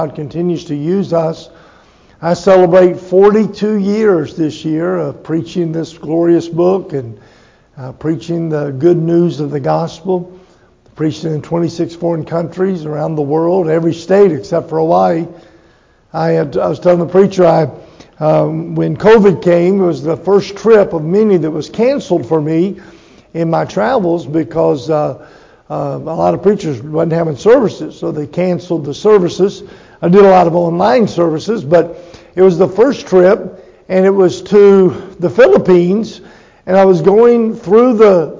God continues to use us. I celebrate 42 years this year of preaching this glorious book and preaching the good news of the gospel, preaching in 26 foreign countries around the world, every state except for Hawaii. I was telling the preacher, when COVID came, it was the first trip of many that was canceled for me in my travels because a lot of preachers wasn't having services, so they canceled the services. I did a lot of online services, but it was the first trip, and it was to the Philippines, and I was going through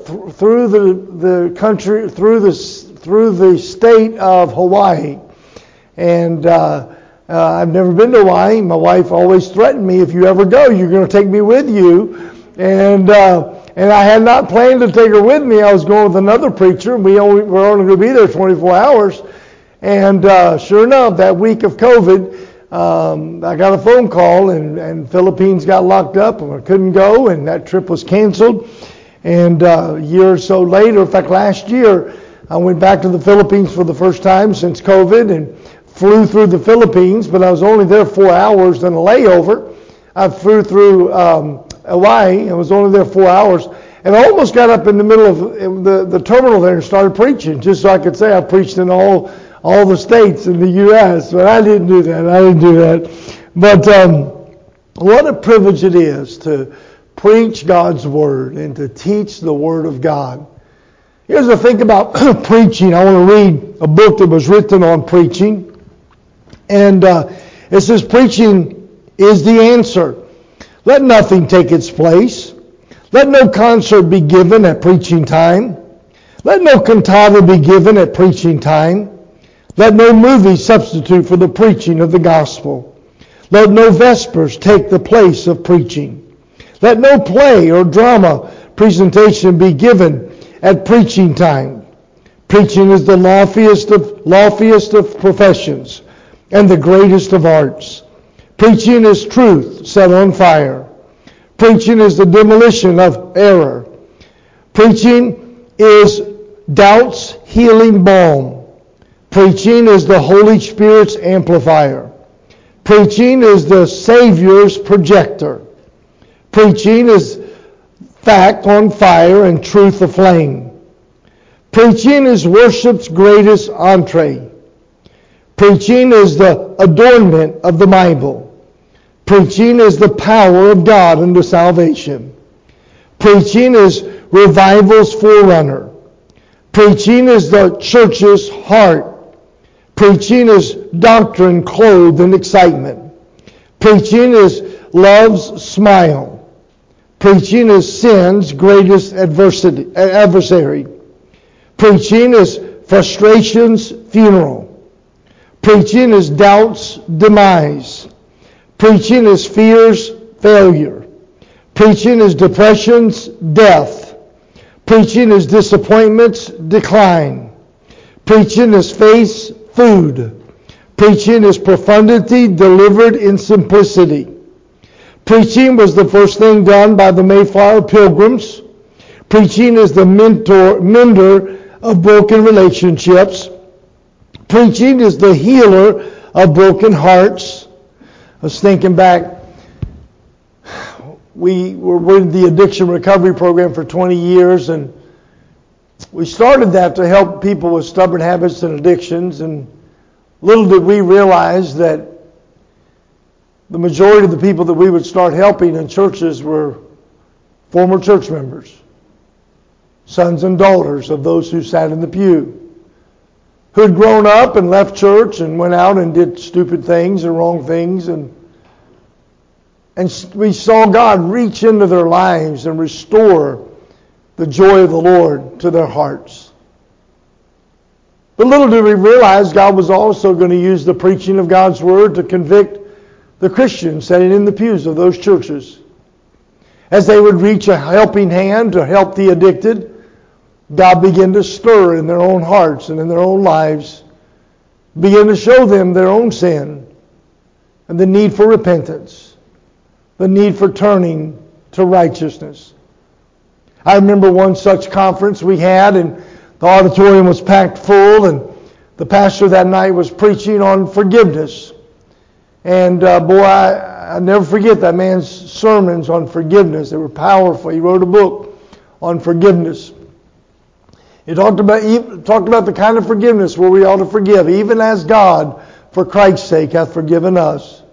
the country, through the state of Hawaii, and I've never been to Hawaii. My wife always threatened me, if you ever go, you're going to take me with you, and I had not planned to take her with me. I was going with another preacher. We're only going to be there 24 hours. And sure enough, that week of COVID, I got a phone call, and Philippines got locked up, and I couldn't go, and that trip was canceled. And a year or so later, in fact, last year, I went back to the Philippines for the first time since COVID and flew through the Philippines, but I was only there 4 hours, then a layover. I flew through Hawaii. I was only there 4 hours. And I almost got up in the middle of the terminal there and started preaching, just so I could say I preached in all the states in the U.S., but I didn't do that. But what a privilege it is to preach God's Word and to teach the Word of God. Here's the thing about preaching. I want to read a book that was written on preaching. And it says, preaching is the answer. Let nothing take its place. Let no concert be given at preaching time. Let no cantata be given at preaching time. Let no movie substitute for the preaching of the gospel. Let no vespers take the place of preaching. Let no play or drama presentation be given at preaching time. Preaching is the loftiest of professions and the greatest of arts. Preaching is truth set on fire. Preaching is the demolition of error. Preaching is doubt's healing balm. Preaching is the Holy Spirit's amplifier. Preaching is the Savior's projector. Preaching is fact on fire and truth aflame. Preaching is worship's greatest entree. Preaching is the adornment of the Bible. Preaching is the power of God unto salvation. Preaching is revival's forerunner. Preaching is the church's heart. Preaching is doctrine clothed in excitement. Preaching is love's smile. Preaching is sin's greatest adversary. Preaching is frustration's funeral. Preaching is doubt's demise. Preaching is fear's failure. Preaching is depression's death. Preaching is disappointment's decline. Preaching is faith's food. Preaching is profundity delivered in simplicity. Preaching was the first thing done by the Mayflower Pilgrims. Preaching is the mender of broken relationships. Preaching is the healer of broken hearts. I was thinking back, we were with the addiction recovery program for 20 years, and we started that to help people with stubborn habits and addictions, and little did we realize that the majority of the people that we would start helping in churches were former church members, sons and daughters of those who sat in the pew, who had grown up and left church and went out and did stupid things and wrong things. And we saw God reach into their lives and restore the joy of the Lord to their hearts. But little did we realize God was also going to use the preaching of God's Word to convict the Christians sitting in the pews of those churches. As they would reach a helping hand to help the addicted, God began to stir in their own hearts and in their own lives, began to show them their own sin and the need for repentance, the need for turning to righteousness. I remember one such conference we had, and the auditorium was packed full, and the pastor that night was preaching on forgiveness. And I never forget that man's sermons on forgiveness. They were powerful. He wrote a book on forgiveness. He talked about the kind of forgiveness where we ought to forgive, even as God, for Christ's sake, hath forgiven us.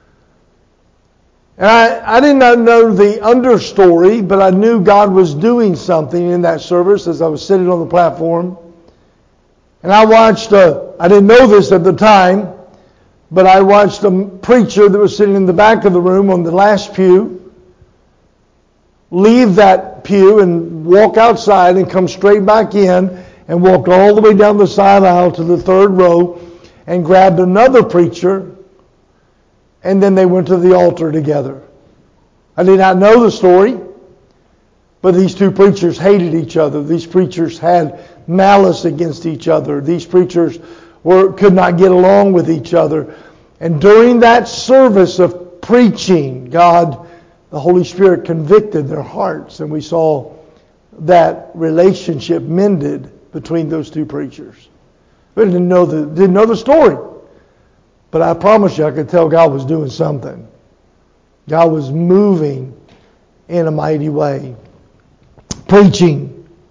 And I did not know the understory, but I knew God was doing something in that service as I was sitting on the platform. And I watched, I didn't know this at the time, but I watched a preacher that was sitting in the back of the room on the last pew leave that pew and walk outside and come straight back in and walked all the way down the side aisle to the third row and grabbed another preacher, and then they went to the altar together. I did not know the story, but these two preachers hated each other. These preachers had malice against each other. These preachers could not get along with each other. And during that service of preaching, God, the Holy Spirit convicted their hearts, and we saw that relationship mended between those two preachers. We didn't know the story, but I promise you, I could tell God was doing something. God was moving in a mighty way. Preaching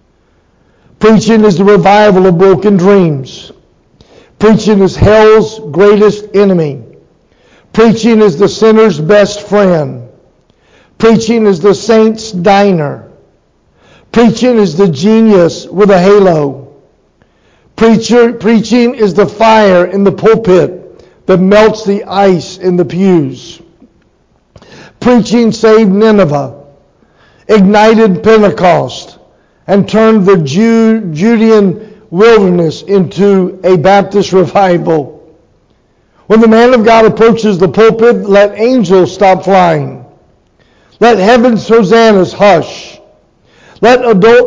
is the revival of broken dreams. Preaching is hell's greatest enemy. Preaching is the sinner's best friend. Preaching is the saint's diner. Preaching is the genius with a halo. Preaching is the fire in the pulpit that melts the ice in the pews. Preaching saved Nineveh, ignited Pentecost, and turned the Judean wilderness into a Baptist revival. When the man of God approaches the pulpit, let angels stop flying. Let heaven's hosannas hush. Let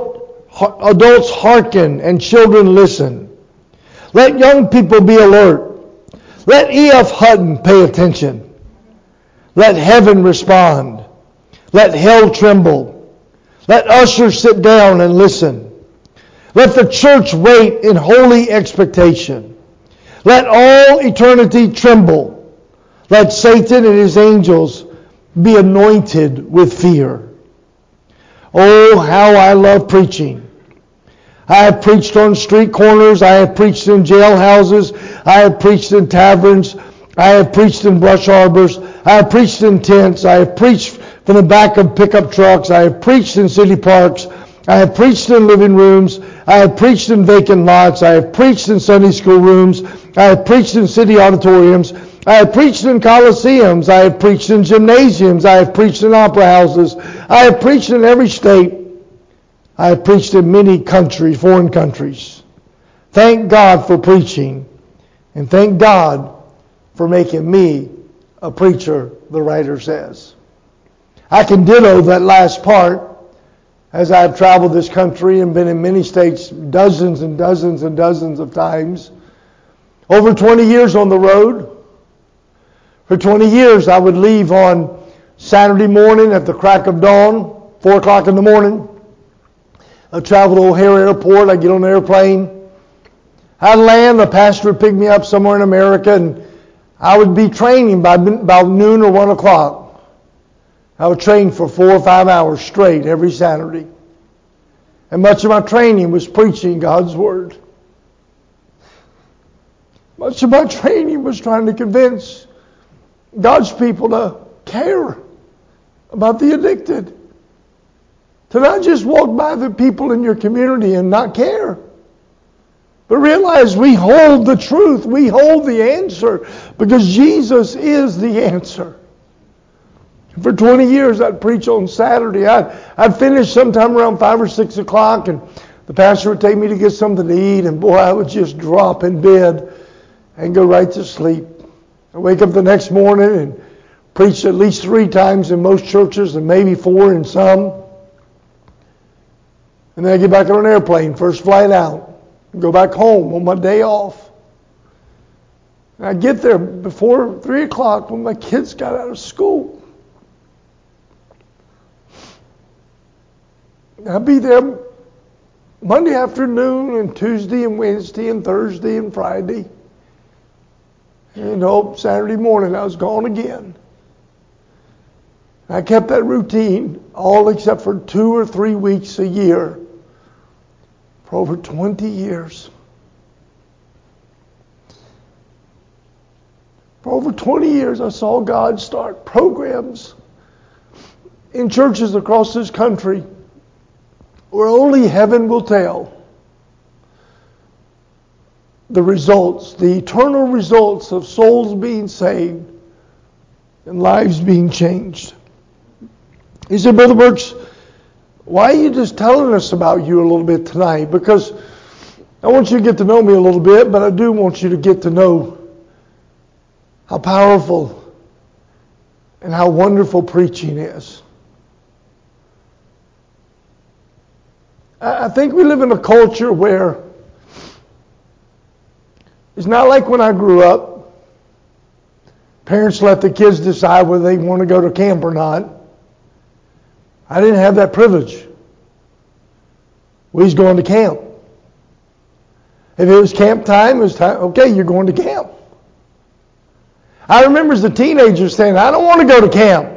adults hearken and children listen. Let young people be alert. Let E.F. Hutton pay attention. Let heaven respond. Let hell tremble. Let ushers sit down and listen. Let the church wait in holy expectation. Let all eternity tremble. Let Satan and his angels be anointed with fear. Oh, how I love preaching. I have preached on street corners. I have preached in jailhouses. I have preached in taverns. I have preached in brush arbors. I have preached in tents. I have preached from the back of pickup trucks. I have preached in city parks. I have preached in living rooms. I have preached in vacant lots. I have preached in Sunday school rooms. I have preached in city auditoriums. I have preached in coliseums. I have preached in gymnasiums. I have preached in opera houses. I have preached in every state. I have preached in many countries, foreign countries. Thank God for preaching, and thank God for making me a preacher, the writer says. I can ditto that last part, as I've traveled this country and been in many states dozens and dozens and dozens of times. Over 20 years on the road. For 20 years I would leave on Saturday morning at the crack of dawn, 4 o'clock in the morning. I'd travel to O'Hare Airport. I'd get on an airplane. I'd land. The pastor would pick me up somewhere in America, and I would be training by about noon or 1 o'clock. I would train for 4 or 5 hours straight every Saturday. And much of my training was preaching God's Word. Much of my training was trying to convince God's people to care about the addicted. To not just walk by the people in your community and not care. But realize we hold the truth. We hold the answer. Because Jesus is the answer. For 20 years I'd preach on Saturday. I'd finish sometime around 5 or 6 o'clock, and the pastor would take me to get something to eat, and boy, I would just drop in bed and go right to sleep. I wake up the next morning and preach at least 3 times in most churches and maybe 4 in some. And then I get back on an airplane, first flight out, and go back home on my day off. And I get there before 3 o'clock when my kids got out of school. I'd be there Monday afternoon and Tuesday and Wednesday and Thursday and Friday. And Saturday morning I was gone again. I kept that routine all except for 2 or 3 weeks a year for over 20 years. For over 20 years I saw God start programs in churches across this country where only heaven will tell the results, the eternal results of souls being saved and lives being changed. He said, Brother Burks, why are you just telling us about you a little bit tonight? Because I want you to get to know me a little bit, but I do want you to get to know how powerful and how wonderful preaching is. I think we live in a culture where it's not like when I grew up. Parents let the kids decide whether they want to go to camp or not. I didn't have that privilege. We was going to camp. If it was camp time, it was time, okay, you're going to camp. I remember as a teenager saying, I don't want to go to camp.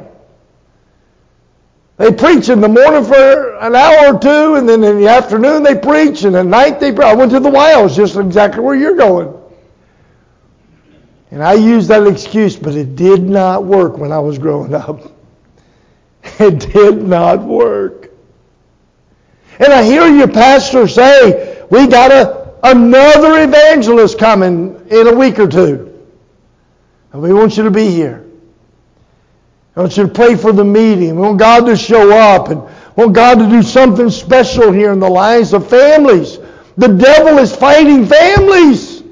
They preach in the morning for an hour or two, and then in the afternoon they preach, and at night they preach. I went to the wilds, just exactly where you're going. And I used that excuse, but it did not work when I was growing up. It did not work. And I hear your pastor say, we got another evangelist coming in a week or two. And we want you to be here. I want you to pray for the meeting. We want God to show up and want God to do something special here in the lives of families. The devil is fighting families.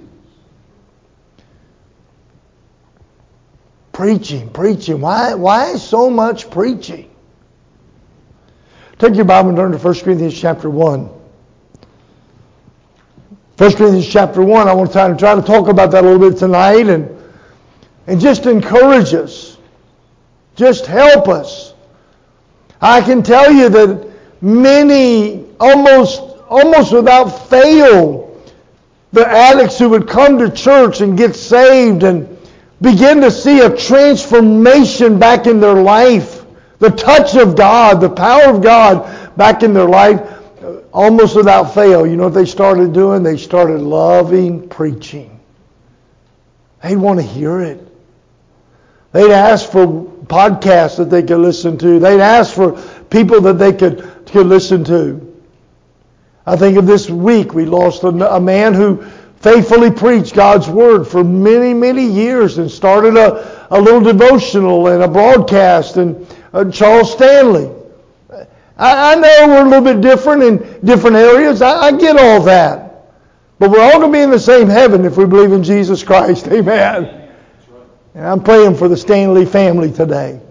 Preaching. Why so much preaching? Take your Bible and turn to 1 Corinthians chapter 1. 1 Corinthians chapter 1, I want to try to talk about that a little bit tonight and just encourage us. Just help us. I can tell you that many, almost without fail, the addicts who would come to church and get saved and begin to see a transformation back in their life, the touch of God, the power of God back in their life, almost without fail. You know what they started doing? They started loving preaching. They want to hear it. They'd ask for podcasts that they could listen to. They'd ask for people that they could listen to. I think of this week, we lost a man who faithfully preached God's Word for many, many years and started a little devotional and a broadcast, and Charles Stanley. I know we're a little bit different in different areas. I get all that. But we're all going to be in the same heaven if we believe in Jesus Christ. Amen. And I'm praying for the Stanley family today.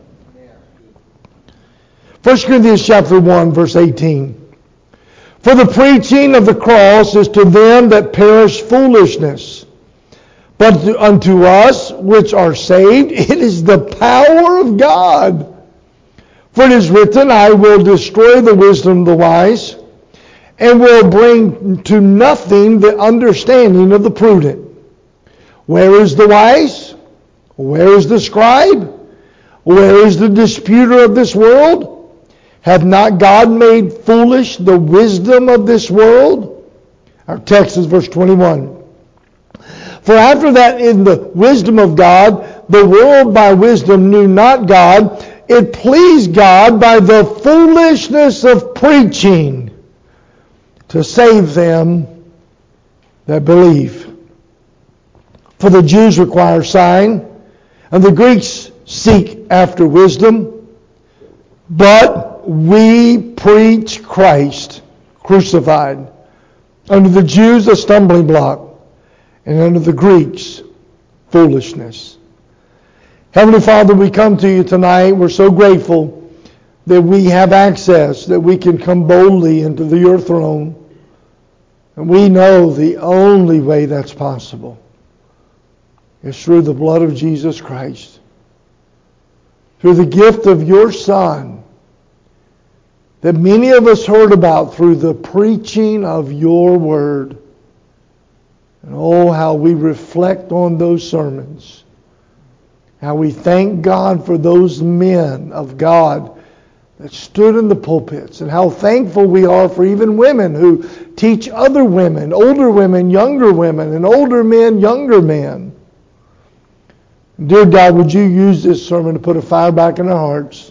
1 Corinthians chapter 1, verse 18. For the preaching of the cross is to them that perish foolishness, but unto us which are saved it is the power of God. For it is written, I will destroy the wisdom of the wise, and will bring to nothing the understanding of the prudent. Where is the wise? Where is the scribe? Where is the disputer of this world? Hath not God made foolish the wisdom of this world? Our text is verse 21. For after that in the wisdom of God, the world by wisdom knew not God. It pleased God by the foolishness of preaching to save them that believe. For the Jews require sign, and the Greeks seek after wisdom, but we preach Christ crucified, unto the Jews a stumbling block, and unto the Greeks foolishness. Heavenly Father, we come to you tonight. We're so grateful that we have access, that we can come boldly into your throne. And we know the only way that's possible is through the blood of Jesus Christ. Through the gift of your Son, that many of us heard about through the preaching of your word. And oh, how we reflect on those sermons. How we thank God for those men of God that stood in the pulpits. And how thankful we are for even women who teach other women, older women, younger women, and older men, younger men. Dear God, would you use this sermon to put a fire back in our hearts,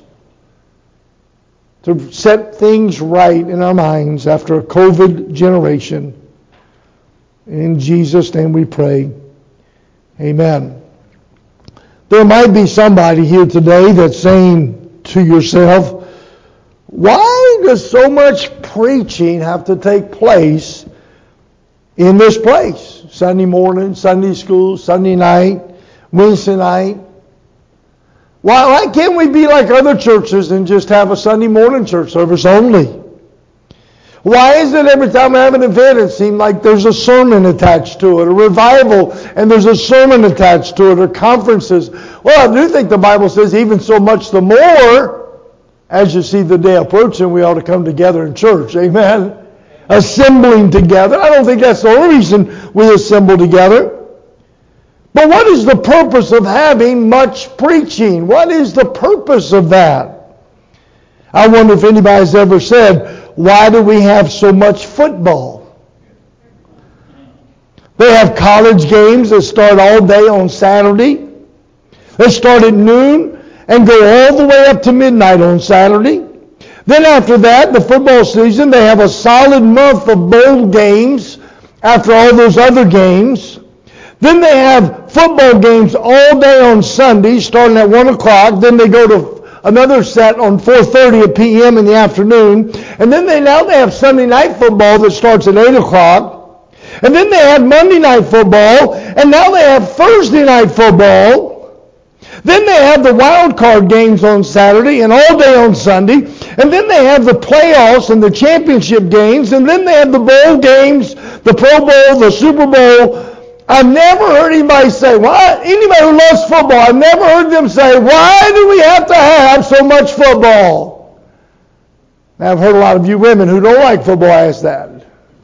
to set things right in our minds after a COVID generation. In Jesus' name we pray. Amen. There might be somebody here today that's saying to yourself, why does so much preaching have to take place in this place? Sunday morning, Sunday school, Sunday night, Wednesday night. Why can't we be like other churches and just have a Sunday morning church service only? Why is it every time we have an event it seems like there's a sermon attached to it, a revival, and there's a sermon attached to it, or conferences? Well, I do think the Bible says even so much the more, as you see the day approaching, we ought to come together in church. Amen? Assembling together. I don't think that's the only reason we assemble together. But what is the purpose of having much preaching? What is the purpose of that? I wonder if anybody's ever said, why do we have so much football? They have college games that start all day on Saturday. They start at noon and go all the way up to midnight on Saturday. Then after that, the football season, they have a solid month of bowl games after all those other games. Then they have football games all day on Sunday, starting at 1 o'clock. Then they go to another set on 4:30 p.m. in the afternoon. And then they have Sunday night football that starts at 8 o'clock. And then they have Monday night football. And now they have Thursday night football. Then they have the wild card games on Saturday and all day on Sunday. And then they have the playoffs and the championship games. And then they have the bowl games, the Pro Bowl, the Super Bowl. I've never heard anybody say, why? Anybody who loves football, I've never heard them say, why do we have to have so much football? Now, I've heard a lot of you women who don't like football ask that.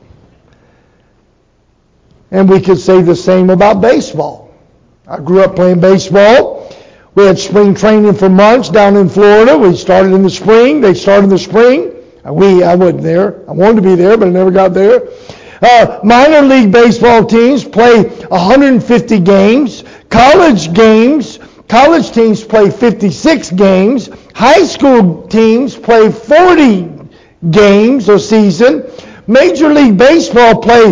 And we could say the same about baseball. I grew up playing baseball. We had spring training for months down in Florida. We started in the spring. They started in the spring. I wasn't there. I wanted to be there, but I never got there. Minor league baseball teams play 150 games. College teams play 56 games. High school teams play 40 games a season. Major League Baseball play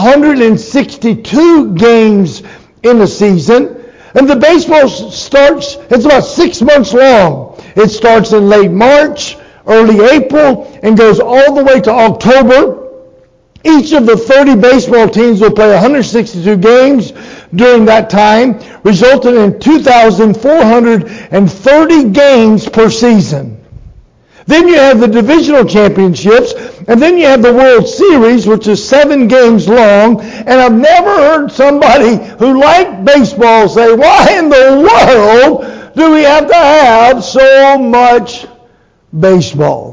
162 games in a season. And the baseball starts, it's about 6 months long. It starts in late March, early April, and goes all the way to October. Each of the 30 baseball teams will play 162 games during that time, resulting in 2,430 games per season. Then you have the divisional championships, and then you have the World Series, which is 7 games long. And I've never heard somebody who liked baseball say, why in the world do we have to have so much baseball?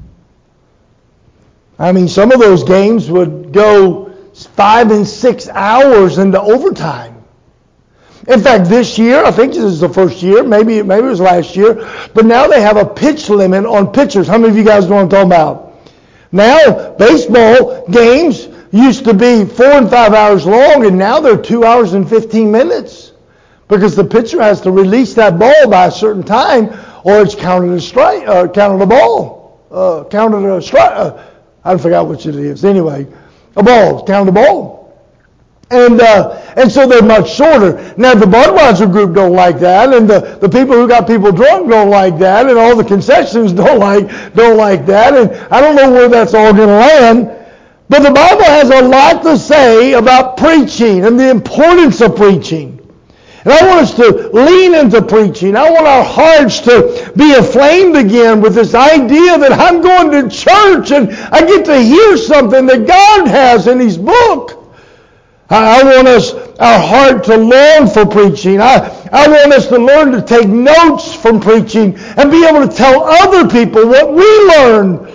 I mean, some of those games would go 5 and 6 hours into overtime. In fact, this year, I think this is the first year, maybe it was last year, but now they have a pitch limit on pitchers. How many of you guys know what I'm talking about? Now, baseball games used to be 4 and 5 hours long, and now they're 2 hours and 15 minutes because the pitcher has to release that ball by a certain time, or it's counted a strike, counted a ball, counted a strike. I forgot which it is. Anyway, a ball, count the ball. And so they're much shorter. Now, the Budweiser group don't like that, and the people who got people drunk don't like that, and all the concessions don't like that, and I don't know where that's all going to land. But the Bible has a lot to say about preaching and the importance of preaching. And I want us to lean into preaching. I want our hearts to be aflamed again with this idea that I'm going to church and I get to hear something that God has in His book. I want our heart to long for preaching. I want us to learn to take notes from preaching and be able to tell other people what we learn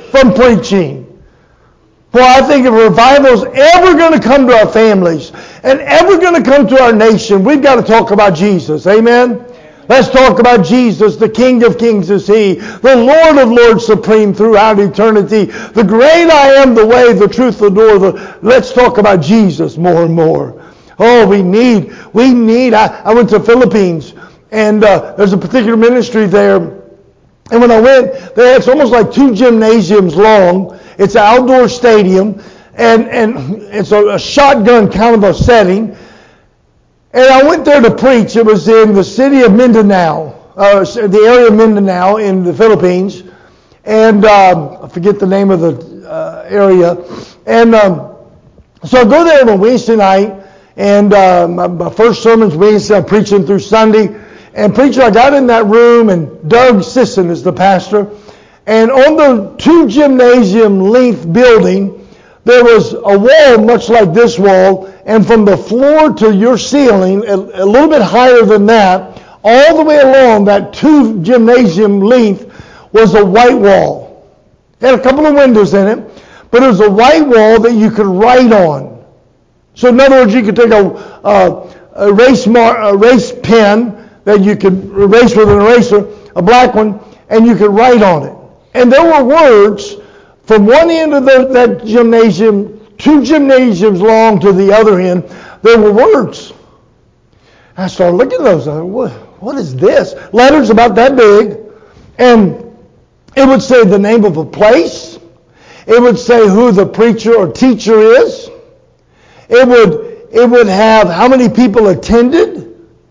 from preaching. Boy, I think if revival is ever going to come to our families and ever going to come to our nation, we've got to talk about Jesus. Amen? Let's talk about Jesus. The King of Kings is He. The Lord of Lords supreme throughout eternity. The great I am, the way, the truth, the door. Let's talk about Jesus more and more. Oh, we need. I went to the Philippines, and there's a particular ministry there. And when I went, it's almost like 2 gymnasiums long. It's an outdoor stadium, and it's a shotgun kind of a setting. And I went there to preach. It was in the city of Mindanao, the area of Mindanao in the Philippines. And I forget the name of the area. And so I go there on a Wednesday night, and my first sermon's Wednesday. I'm preaching through Sunday. And preacher, I got in that room, and Doug Sisson is the pastor. And on the 2 gymnasium length building, there was a wall much like this wall, and from the floor to your ceiling, a little bit higher than that, all the way along that 2 gymnasium length was a white wall. It had a couple of windows in it, but it was a white wall that you could write on. So in other words, you could take a erase pen that you could erase with an eraser, a black one, and you could write on it. And there were words from one end of that gymnasium, 2 gymnasiums long to the other end, there were words. I started looking at those. I thought, what is this? Letters about that big. And it would say the name of a place. It would say who the preacher or teacher is. It would have how many people attendees,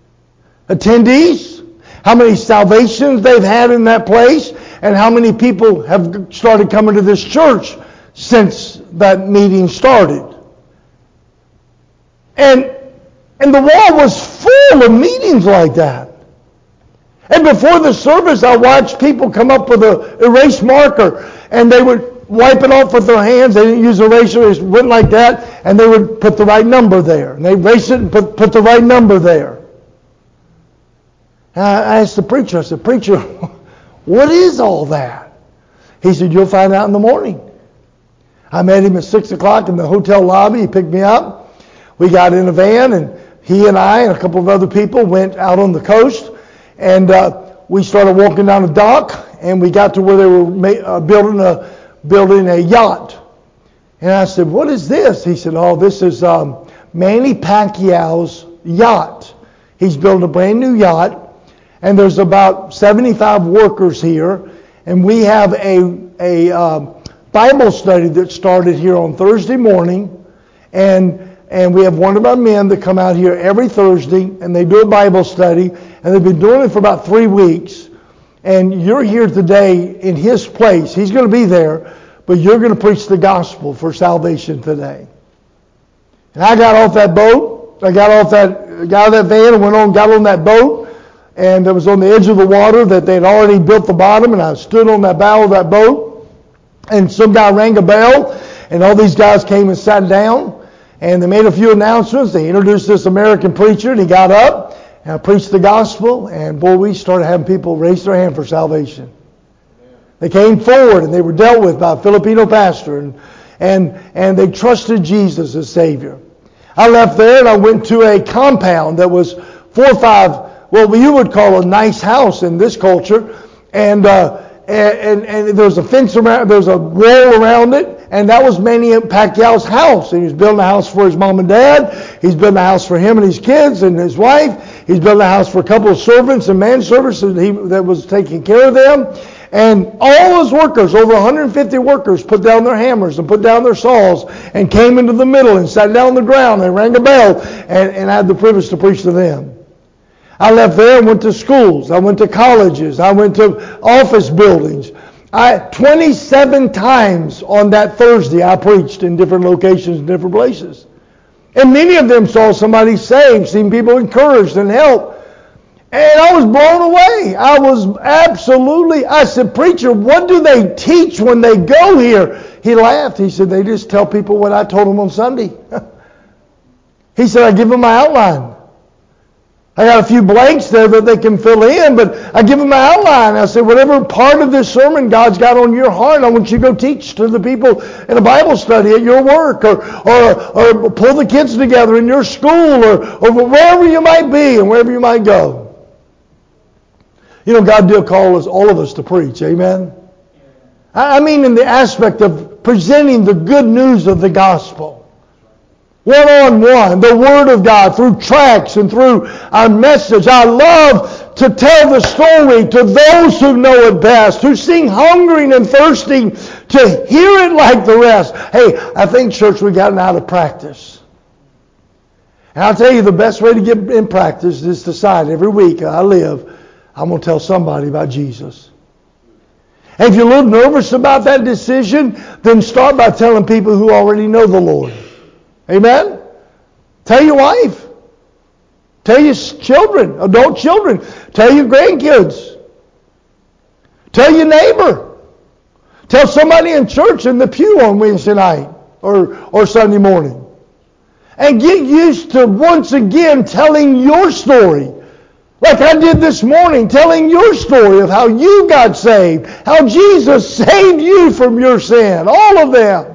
how many salvations they've had in that place, and how many people have started coming to this church since that meeting started. And the wall was full of meetings like that. And before the service, I watched people come up with an erase marker, and they would wipe it off with their hands. They didn't use eraser, they went like that, and they would put the right number there. And they erase it and put the right number there. And I asked the preacher, I said, "Preacher, what is all that?" He said, "You'll find out in the morning." I met him at 6 o'clock in the hotel lobby. He picked me up. We got in a van, and he and I and a couple of other people went out on the coast, and we started walking down the dock, and we got to where they were building a yacht. And I said, "What is this?" He said, "Oh, this is Manny Pacquiao's yacht. He's building a brand new yacht. And there's about 75 workers here, and we have a Bible study that started here on Thursday morning, and we have one of our men that come out here every Thursday, and they do a Bible study, and they've been doing it for about 3 weeks. And you're here today in his place. He's going to be there, but you're going to preach the gospel for salvation today." And I got off that boat. I got out of that van and got on that boat. And it was on the edge of the water that they'd already built the bottom, and I stood on that bow of that boat, and some guy rang a bell, and all these guys came and sat down, and they made a few announcements. They introduced this American preacher, and he got up, and I preached the gospel, and boy, we started having people raise their hand for salvation. They came forward, and they were dealt with by a Filipino pastor, and they trusted Jesus as Savior. I left there, and I went to a compound that was 4 or 5, what you would call a nice house in this culture, and there was a fence around, there was a wall around it, and that was Manny Pacquiao's house. And he was building a house for his mom and dad. He's building a house for him and his kids and his wife. He's building a house for a couple of servants and manservants that was taking care of them. And all his workers, over 150 workers, put down their hammers and put down their saws and came into the middle and sat down on the ground and rang a bell, and I had the privilege to preach to them. I left there and went to schools. I went to colleges. I went to office buildings. 27 times on that Thursday I preached in different locations and different places. And many of them saw somebody saved, seen people encouraged and helped. And I was blown away. I said, "Preacher, what do they teach when they go here?" He laughed. He said, "They just tell people what I told them on Sunday." He said, "I give them my outline." I got a few blanks there that they can fill in, but I give them an outline. I say, whatever part of this sermon God's got on your heart, I want you to go teach to the people in a Bible study at your work, or pull the kids together in your school, or wherever you might be and wherever you might go. You know, God did call us, all of us, to preach. Amen? I mean in the aspect of presenting the good news of the gospel. One-on-one, the Word of God, through tracts and through our message. I love to tell the story to those who know it best, who sing hungering and thirsting to hear it like the rest. Hey, I think, church, we've gotten out of practice. And I'll tell you, the best way to get in practice is to decide every week I live, I'm going to tell somebody about Jesus. And if you're a little nervous about that decision, then start by telling people who already know the Lord. Amen? Tell your wife. Tell your children, adult children. Tell your grandkids. Tell your neighbor. Tell somebody in church in the pew on Wednesday night or Sunday morning. And get used to once again telling your story. Like I did this morning, telling your story of how you got saved. How Jesus saved you from your sin. All of them.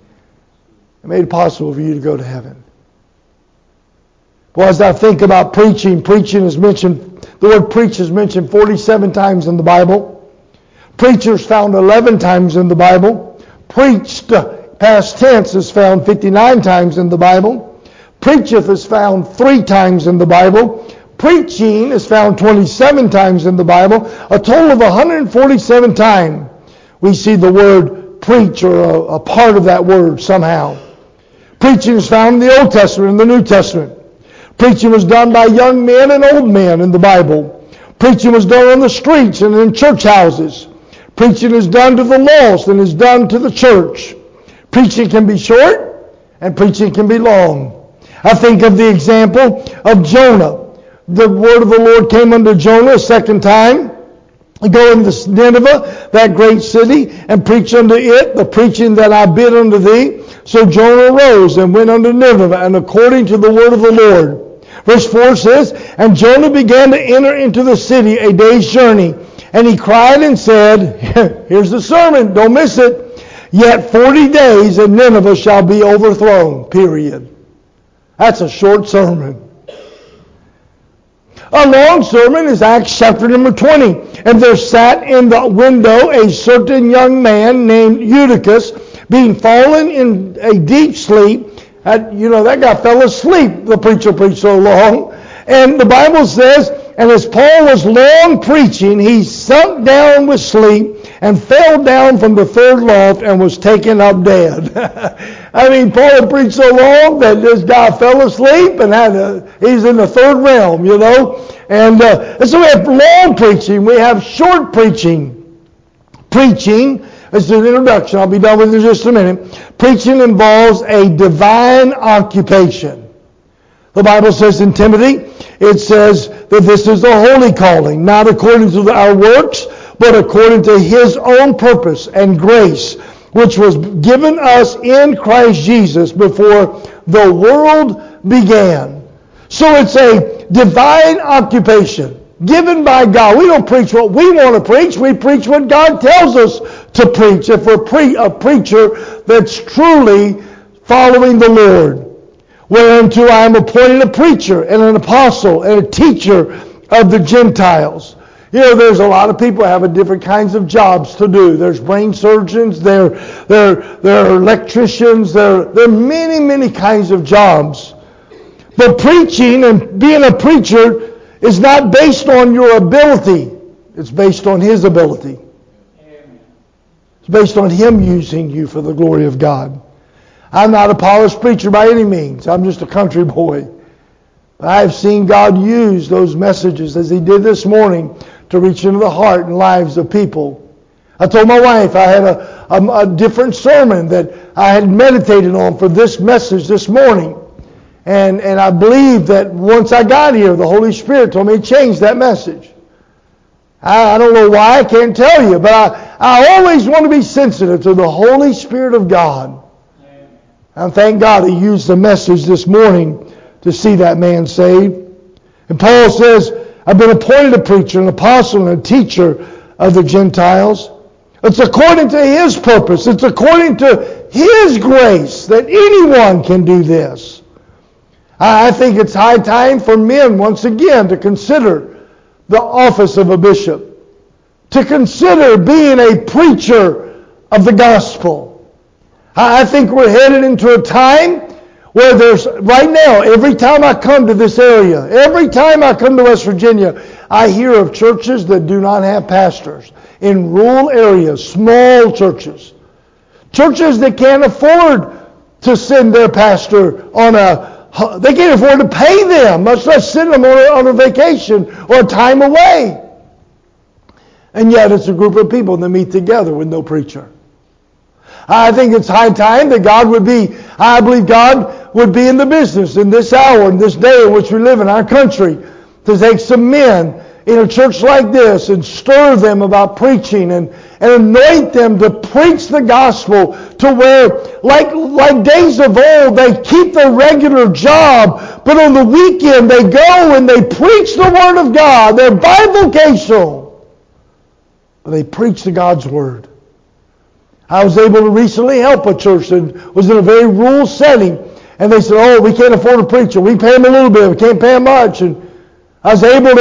It made it possible for you to go to heaven. Well, as I think about preaching is mentioned, the word preach is mentioned 47 times in the Bible. Preachers found 11 times in the Bible. Preached, past tense, is found 59 times in the Bible. Preacheth is found 3 times in the Bible. Preaching is found 27 times in the Bible. A total of 147 times we see the word preach, or a part of that word somehow. Preaching is found in the Old Testament and the New Testament. Preaching was done by young men and old men in the Bible. Preaching was done on the streets and in church houses. Preaching is done to the lost and is done to the church. Preaching can be short and preaching can be long. I think of the example of Jonah. The word of the Lord came unto Jonah a second time. Go into Nineveh, that great city, and preach unto it the preaching that I bid unto thee. So Jonah arose and went unto Nineveh, and according to the word of the Lord. Verse 4 says, And Jonah began to enter into the city a day's journey. And he cried and said, here's the sermon, don't miss it. Yet 40 days and Nineveh shall be overthrown, period. That's a short sermon. A long sermon is Acts chapter number 20. And there sat in the window a certain young man named Eutychus, being fallen in a deep sleep. That guy fell asleep. The preacher preached so long. And the Bible says, and as Paul was long preaching, he sunk down with sleep and fell down from the third loft and was taken up dead. I mean, Paul had preached so long that this guy fell asleep and he's in the third realm, And so we have long preaching. We have short preaching. Preaching, this is an introduction. I'll be done with it in just a minute. Preaching involves a divine occupation. The Bible says in Timothy, it says that this is the holy calling, not according to our works, but according to His own purpose and grace, which was given us in Christ Jesus before the world began. So it's a divine occupation given by God. We don't preach what we want to preach. We preach what God tells us to preach. If we're a preacher that's truly following the Lord. Whereunto I am appointed a preacher and an apostle and a teacher of the Gentiles. There's a lot of people having different kinds of jobs to do. There's brain surgeons, there are electricians, there are many, many kinds of jobs. But preaching and being a preacher is not based on your ability. It's based on His ability. It's based on Him using you for the glory of God. I'm not a polished preacher by any means. I'm just a country boy. But I have seen God use those messages as He did this morning to reach into the heart and lives of people. I told my wife I had a different sermon that I had meditated on for this message this morning. And I believe that once I got here, the Holy Spirit told me to change that message. I don't know why, I can't tell you, but I always want to be sensitive to the Holy Spirit of God. And thank God He used the message this morning to see that man saved. And Paul says, I've been appointed a preacher, an apostle, and a teacher of the Gentiles. It's according to His purpose. It's according to His grace that anyone can do this. I think it's high time for men once again to consider the office of a bishop, to consider being a preacher of the gospel. I think we're headed into a time where there's, right now, every time I come to this area, every time I come to West Virginia, I hear of churches that do not have pastors in rural areas, small churches. Churches that can't afford to send their pastor they can't afford to pay them, much less send them on a vacation or a time away. And yet it's a group of people that meet together with no preacher. I think it's high time that I believe God would be in the business in this hour, in this day in which we live in our country, to take some men in a church like this and stir them about preaching and anoint them to preach the gospel to where, like days of old, they keep their regular job, but on the weekend they go and they preach the Word of God. They're bivocational, but they preach the God's Word. I was able to recently help a church that was in a very rural setting, and they said, we can't afford a preacher. We pay him a little bit. We can't pay him much. And I was able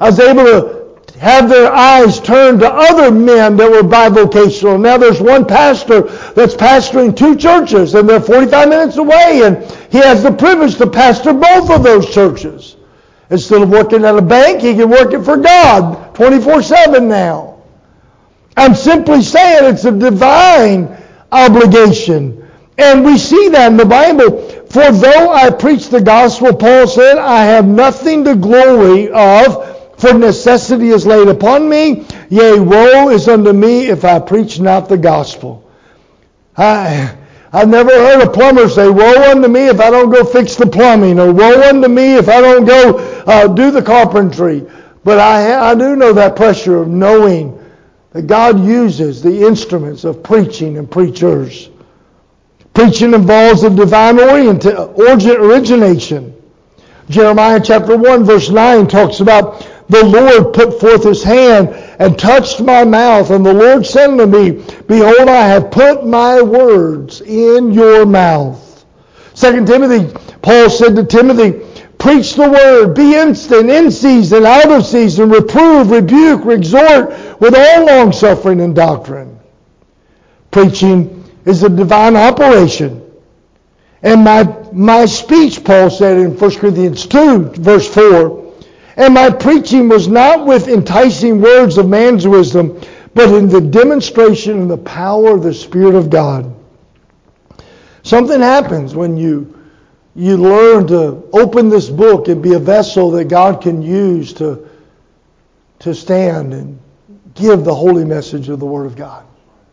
to have their eyes turned to other men that were bivocational. Now there's one pastor that's pastoring 2 churches, and they're 45 minutes away, and he has the privilege to pastor both of those churches. Instead of working at a bank, he can work it for God 24/7 now. I'm simply saying it's a divine obligation. And we see that in the Bible. For though I preach the gospel, Paul said, I have nothing to glory of, for necessity is laid upon me. Yea, woe is unto me if I preach not the gospel. I've never heard a plumber say, woe unto me if I don't go fix the plumbing, or woe unto me if I don't go do the carpentry. But I do know that pressure of knowing that God uses the instruments of preaching and preachers. Preaching involves a divine origination. Jeremiah chapter 1 verse 9 talks about the Lord put forth His hand and touched my mouth, and the Lord said unto me, behold, I have put my words in your mouth. 2 Timothy, Paul said to Timothy, preach the word, be instant, in season, out of season, reprove, rebuke, exhort with all long-suffering and doctrine. Preaching is a divine operation. And my speech, Paul said in 1 Corinthians 2, verse 4, and my preaching was not with enticing words of man's wisdom, but in the demonstration and the power of the Spirit of God. Something happens when you learn to open this book and be a vessel that God can use to stand and give the holy message of the Word of God.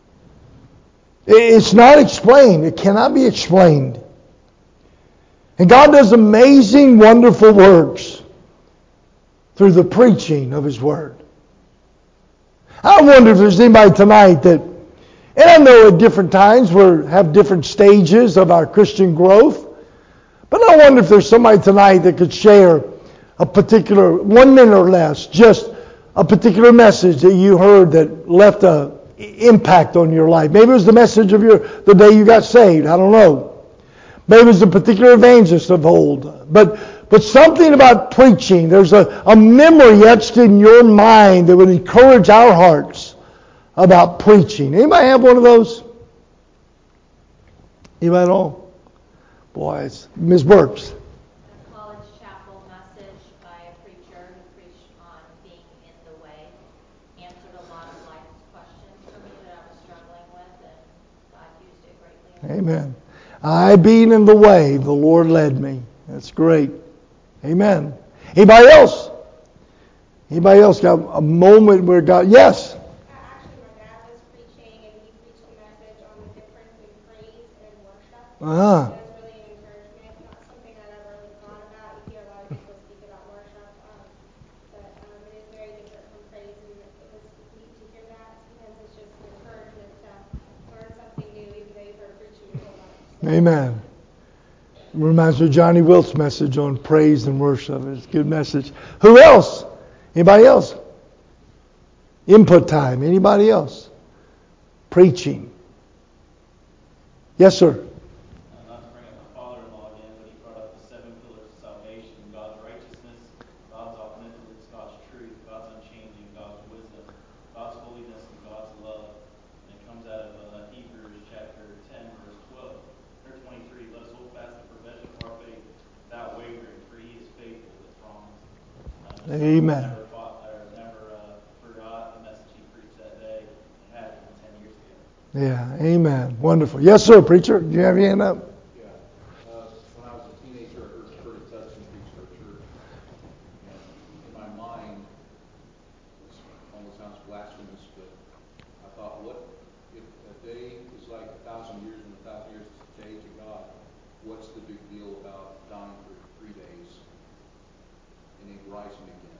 It's not explained. It cannot be explained. And God does amazing, wonderful works through the preaching of His Word. I wonder if there's anybody tonight that, and I know at different times we have different stages of our Christian growth, but I wonder if there's somebody tonight that could share a particular, 1 minute or less, just a particular message that you heard that left an impact on your life. Maybe it was the message of the day you got saved. I don't know. Maybe it was a particular evangelist of old. But something about preaching, there's a memory etched in your mind that would encourage our hearts about preaching. Anybody have one of those? Anybody at all? Boy, it's Ms. Burks. A college chapel message by a preacher who preached on being in the way answered a lot of life's questions for me that I was struggling with, and God used it greatly. Amen. I being in the way, the Lord led me. That's great. Amen. Anybody else? Anybody else got a moment where God... Yes? Actually, my dad was preaching, and he preached a message on the difference in praise and worship. Uh-huh. It was really an encouragement. Not something I'd ever really thought about. You hear a lot of people speak about worship, but it is very different from praise, and it was neat to hear that. Sometimes it's just an encouragement to learn something new, even though you've heard preaching your whole life. So. Amen. Reminds me of Johnny Wilt's message on praise and worship. It's a good message. Who else? Anybody else? Input time. Anybody else? Preaching. Yes, sir. Not to bring up my father-in-law again, but he brought up the 7 pillars of salvation: God's righteousness, God's omnipotence, God's truth, God's unchanging, God's wisdom, God's holiness, and God's love. And it comes out of Hebrews chapter 10, verse 12. Verse 23, let us hold fast the profession of our faith without wavering, for he is faithful that promised. Amen. Never forgot the message he preached that day and had it from 10 years ago. Yeah, amen. Wonderful. Yes, sir, preacher. Do you have your hand up? Yeah. When I was a teenager, I heard Curtis Hudson preach at our church. And in my mind, this almost sounds blasphemous, but I thought, what if a day is like 1,000 years and 1,000 years is a day to God? What's the big deal about dying for 3 days and then rising again?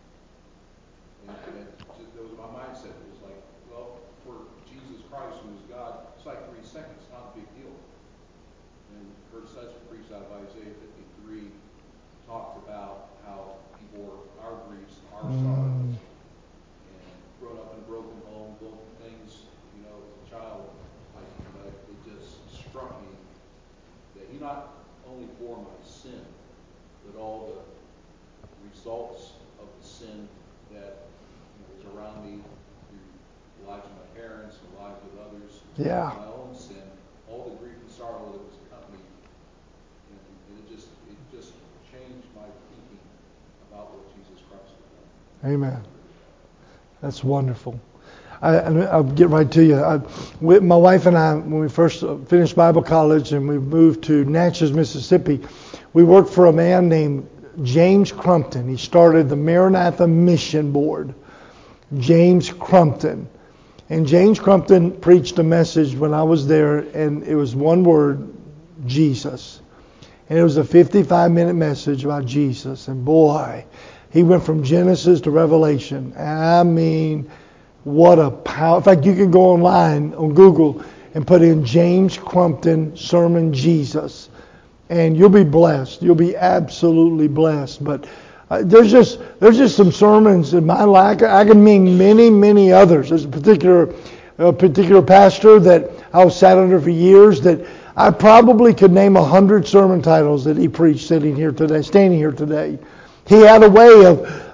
And that was my mindset. It was like, well, for Jesus Christ, who is God, it's like 3 seconds, not a big deal. And Curtis Hudson preached out of Isaiah 53, talked about how people are our griefs, our sorrows, and grown up in a broken home, going through things, as a child. It just struck me that he not only bore my sin, but all the results of the sin that was around me through the lives of my parents and the lives of others. Yeah. My own sin, all the grief and sorrow that was accompanied, and it just changed my thinking about what Jesus Christ had done. Amen. That's wonderful. I'll get right to you. My wife and I, when we first finished Bible college and we moved to Natchez, Mississippi, we worked for a man named James Crumpton. He started the Maranatha Mission Board. James Crumpton. And James Crumpton preached a message when I was there, and it was one word, Jesus. And it was a 55-minute message about Jesus. And boy, he went from Genesis to Revelation. And I mean, what a power. In fact, you can go online on Google and put in James Crumpton Sermon Jesus. And you'll be blessed. You'll be absolutely blessed. But there's just some sermons in my life. I can name many others. There's a particular pastor that I was sat under for years that I probably could name 100 sermon titles that he preached standing here today. He had a way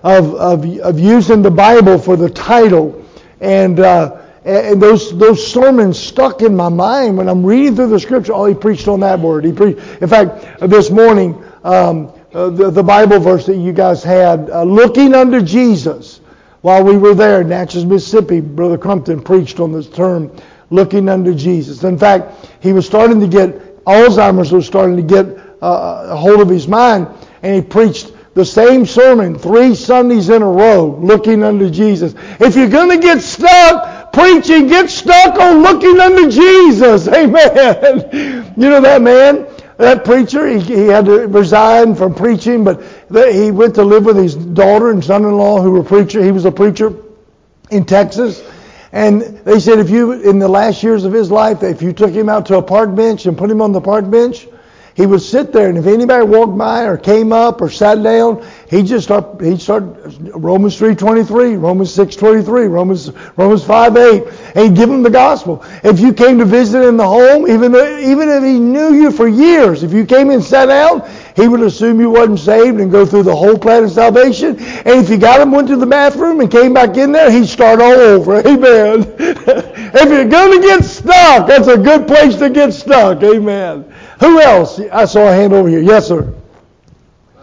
of using the Bible for the title, and those sermons stuck in my mind when I'm reading through the Scripture. Oh, he preached on that word. He preached. In fact, this morning, the Bible verse that you guys had, looking unto Jesus, while we were there in Natchez, Mississippi, Brother Crumpton preached on this term, looking unto Jesus. In fact, he was starting to get, Alzheimer's was starting to get a hold of his mind, and he preached the same sermon 3 Sundays in a row, looking unto Jesus. If you're going to get stuck preaching, get stuck on looking unto Jesus. Amen. You know that man? That preacher, he had to resign from preaching, but he went to live with his daughter and son-in-law who were preacher. He was a preacher in Texas. And they said in the last years of his life, if you took him out to a park bench and put him on the park bench, he would sit there, and if anybody walked by or came up or sat down, he'd start Romans 3:23, Romans 6:23, Romans 5:8, and he'd give them the gospel. If you came to visit in the home, even if he knew you for years, if you came and sat down, he would assume you wasn't saved and go through the whole plan of salvation. And if you got him, went to the bathroom and came back in there, he'd start all over. Amen. If you're going to get stuck, that's a good place to get stuck. Amen. Who else? I saw a hand over here. Yes, sir. I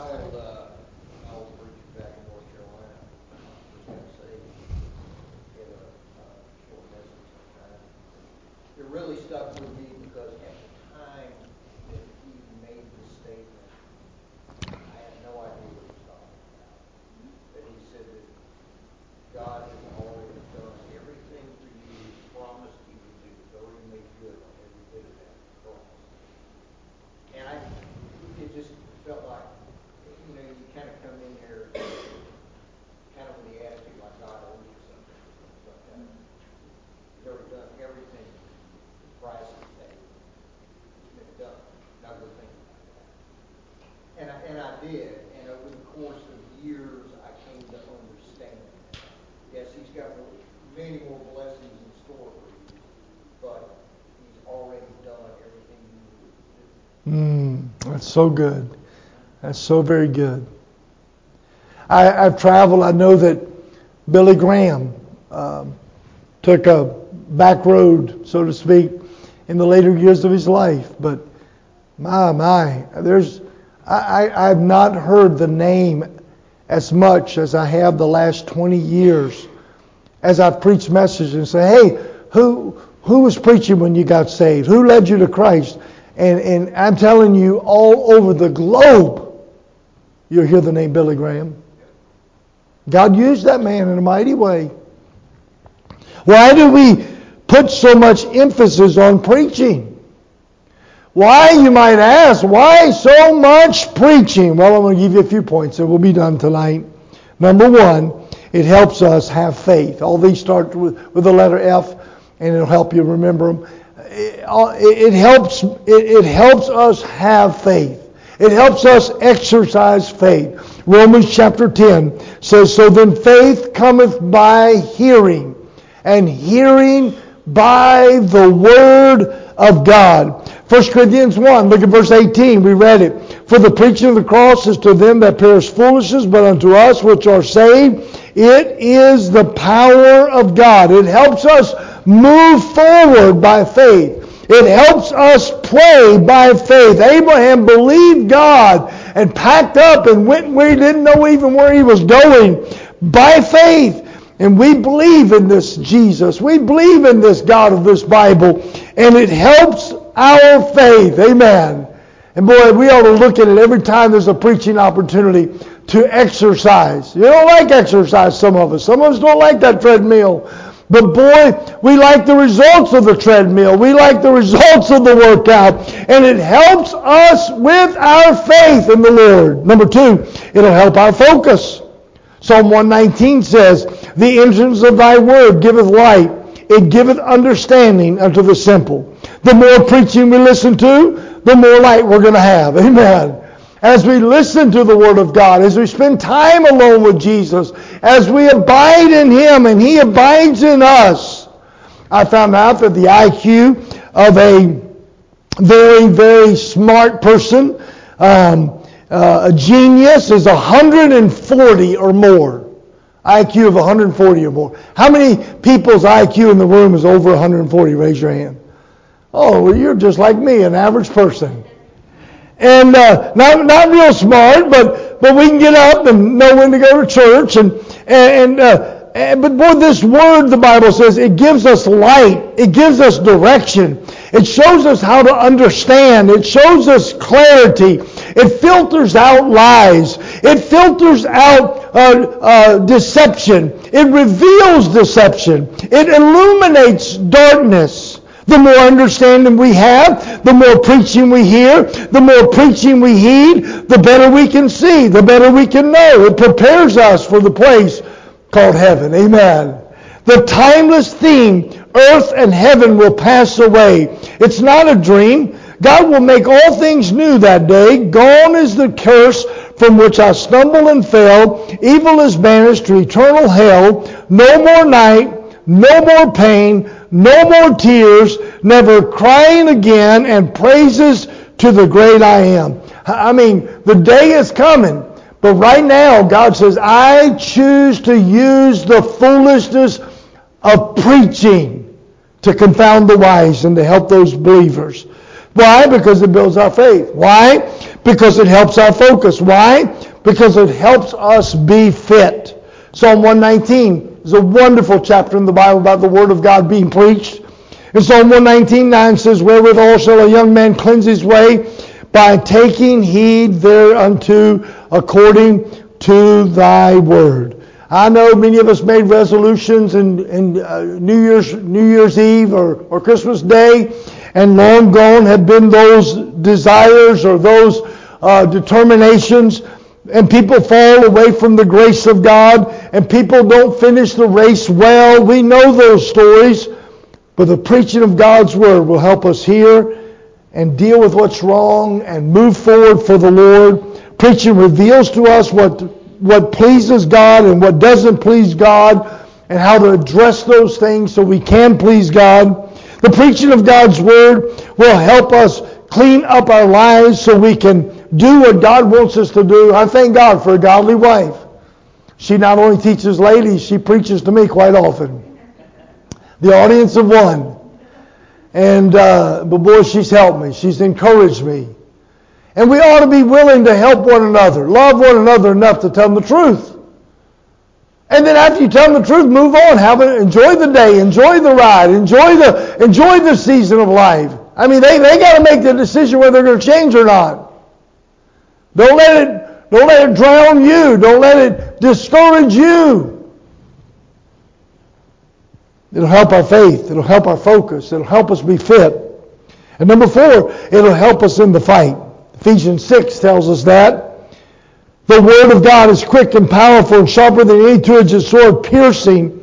was preaching back in North Carolina. I was going to say, give a short message sometime. It really stuck with me because at the time that he made this statement, I had no idea what he was talking about. But he said that God has already done everything for you he promised he would do. He's already made good on every bit of that promise. And it just felt like, you kind of come in here kind of with the attitude like God owes you something. But he's already done everything. The price is paid. got many more blessings in store for you, but He's already done everything you need to do. That's so good. That's so very good. I've traveled. I know that Billy Graham took a back road, so to speak, in the later years of his life. But I've not heard the name as much as I have the last 20 years as I've preached messages and say, hey, who was preaching when you got saved? Who led you to Christ? And I'm telling you, all over the globe, you'll hear the name Billy Graham. God used that man in a mighty way. Why do we put so much emphasis on preaching? Why, you might ask, why so much preaching? Well, I'm going to give you a few points and we'll be done tonight. Number one, it helps us have faith. All these start with the letter F, and it'll help you remember them. It helps us have faith. It helps us exercise faith. Romans chapter 10 says, so then faith cometh by hearing, and hearing by the word of God. 1 Corinthians 1, look at verse 18, we read it. For the preaching of the cross is to them that perish foolishness, but unto us which are saved, it is the power of God. It helps us move forward by faith. It helps us pray by faith. Abraham believed God and packed up and went where he didn't know even where he was going by faith. And we believe in this Jesus. We believe in this God of this Bible. And it helps our faith. Amen. And boy, we ought to look at it every time there's a preaching opportunity to exercise. You don't like exercise, some of us. Some of us don't like that treadmill. But boy, we like the results of the treadmill. We like the results of the workout. And it helps us with our faith in the Lord. Number two, it'll help our focus. Psalm 119 says, the entrance of thy word giveth light. It giveth understanding unto the simple. The more preaching we listen to, the more light we're going to have. Amen. As we listen to the Word of God, as we spend time alone with Jesus, as we abide in Him and He abides in us, I found out that the IQ of a very, very smart person, a genius, is 140 or more. IQ of 140 or more. How many people's IQ in the room is over 140? Raise your hand. Oh, well, you're just like me, an average person. And not real smart, but we can get up and know when to go to church. But boy, this word, the Bible says, it gives us light. It gives us direction. It shows us how to understand. It shows us clarity. It filters out lies. It filters out deception. It reveals deception. It illuminates darkness. The more understanding we have, the more preaching we hear, the more preaching we heed, the better we can see, the better we can know. It prepares us for the place called heaven. Amen. The timeless theme, earth and heaven will pass away. It's not a dream. God will make all things new that day. Gone is the curse from which I stumbled and fell. Evil is banished to eternal hell. No more night, no more pain, no more tears, never crying again, and praises to the great I am. I mean, the day is coming. But right now, God says, I choose to use the foolishness of preaching to confound the wise and to help those believers. Why? Because it builds our faith. Why? Because it helps our focus. Why? Because it helps us be fit. Psalm 119 is a wonderful chapter in the Bible about the Word of God being preached. And Psalm 119:9 says, wherewithal shall a young man cleanse his way? By taking heed thereunto according to thy word. I know many of us made resolutions in New Year's Eve or Christmas Day, and long gone have been those desires or those determinations, and people fall away from the grace of God, and people don't finish the race well. We know those stories, but the preaching of God's word will help us hear and deal with what's wrong and move forward for the Lord. Preaching reveals to us what pleases God and what doesn't please God. and how to address those things so we can please God. The preaching of God's Word will help us clean up our lives so we can do what God wants us to do. I thank God for a godly wife. She not only teaches ladies, she preaches to me quite often. The audience of one. And but boy, she's helped me. She's encouraged me. And we ought to be willing to help one another, love one another enough to tell them the truth. And then after you tell them the truth, move on. Enjoy the day, enjoy the ride, enjoy the season of life. I mean, they got to make the decision whether they're going to change or not. Don't let it drown you. Don't let it discourage you. It'll help our faith. It'll help our focus. It'll help us be fit. And number 4, it'll help us in the fight. Ephesians 6 tells us that. The Word of God is quick and powerful and sharper than any two-edged sword, piercing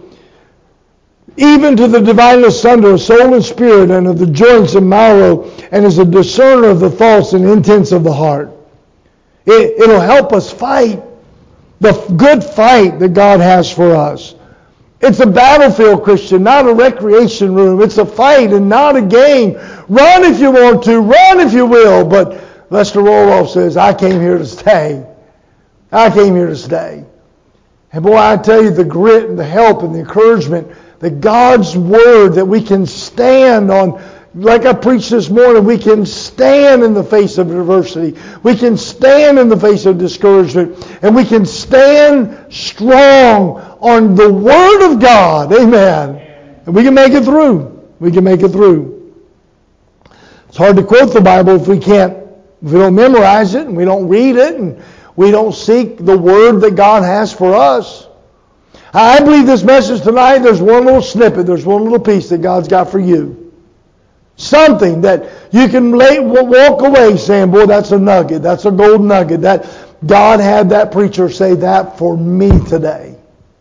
even to the dividing asunder of soul and spirit and of the joints and marrow, and is a discerner of the thoughts and intents of the heart. It'll help us fight the good fight that God has for us. It's a battlefield, Christian, not a recreation room. It's a fight and not a game. Run if you want to, run if you will, but Lester Roloff says, I came here to stay. I came here to stay. And boy, I tell you, the grit and the help and the encouragement that God's Word, that we can stand on, like I preached this morning, we can stand in the face of adversity. We can stand in the face of discouragement. And we can stand strong on the Word of God. Amen. And we can make it through. We can make it through. It's hard to quote the Bible if we don't memorize it and we don't read it and we don't seek the Word that God has for us. I believe this message tonight, there's one little snippet, there's one little piece that God's got for you. Something that you can walk away saying, boy, that's a nugget, that's a gold nugget. That God had that preacher say that for me today.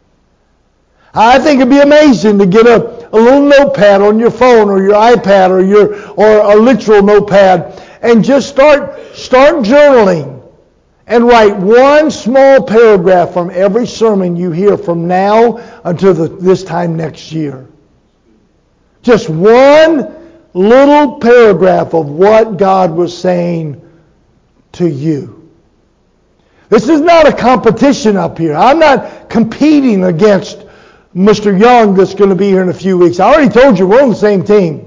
I think it'd be amazing to get a little notepad on your phone or your iPad or a literal notepad and just start journaling. And write one small paragraph from every sermon you hear from now until this time next year. Just one little paragraph of what God was saying to you. This is not a competition up here. I'm not competing against Mr. Young that's going to be here in a few weeks. I already told you we're on the same team.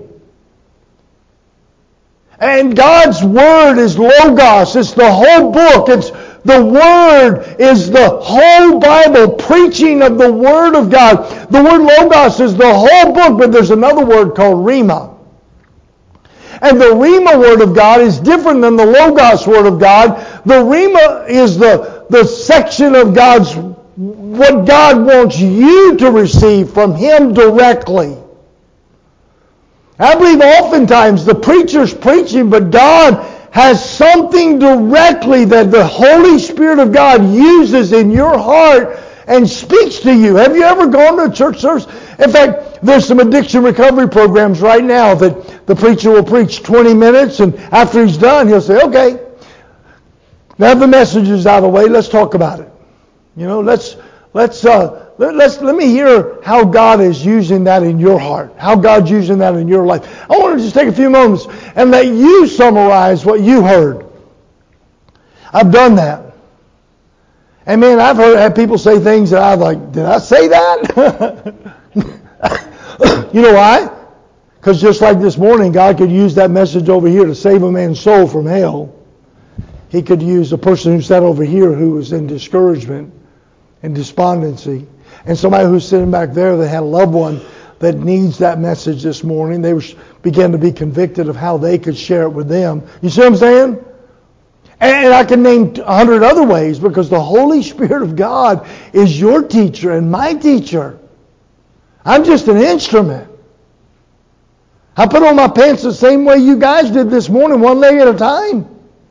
And God's Word is Logos. It's the whole book. The Word is the whole Bible, preaching of the Word of God. The word Logos is the whole book, but there's another word called Rhema. And the Rhema Word of God is different than the Logos Word of God. The Rhema is the section of what God wants you to receive from Him directly. I believe oftentimes the preacher's preaching, but God has something directly that the Holy Spirit of God uses in your heart and speaks to you. Have you ever gone to a church service? In fact, there's some addiction recovery programs right now that the preacher will preach 20 minutes, and after he's done, he'll say, okay, now the message is out of the way, let's talk about it. You know, let me hear how God is using that in your heart, how God's using that in your life. I want to just take a few moments and let you summarize what you heard. I've done that. And man, I've had people say things that I'm like, did I say that? You know why? Because just like this morning, God could use that message over here to save a man's soul from hell. He could use a person who sat over here who was in discouragement and despondency. And somebody who's sitting back there that had a loved one that needs that message this morning, they began to be convicted of how they could share it with them. You see what I'm saying? And I can name 100 other ways because the Holy Spirit of God is your teacher and my teacher. I'm just an instrument. I put on my pants the same way you guys did this morning, one leg at a time.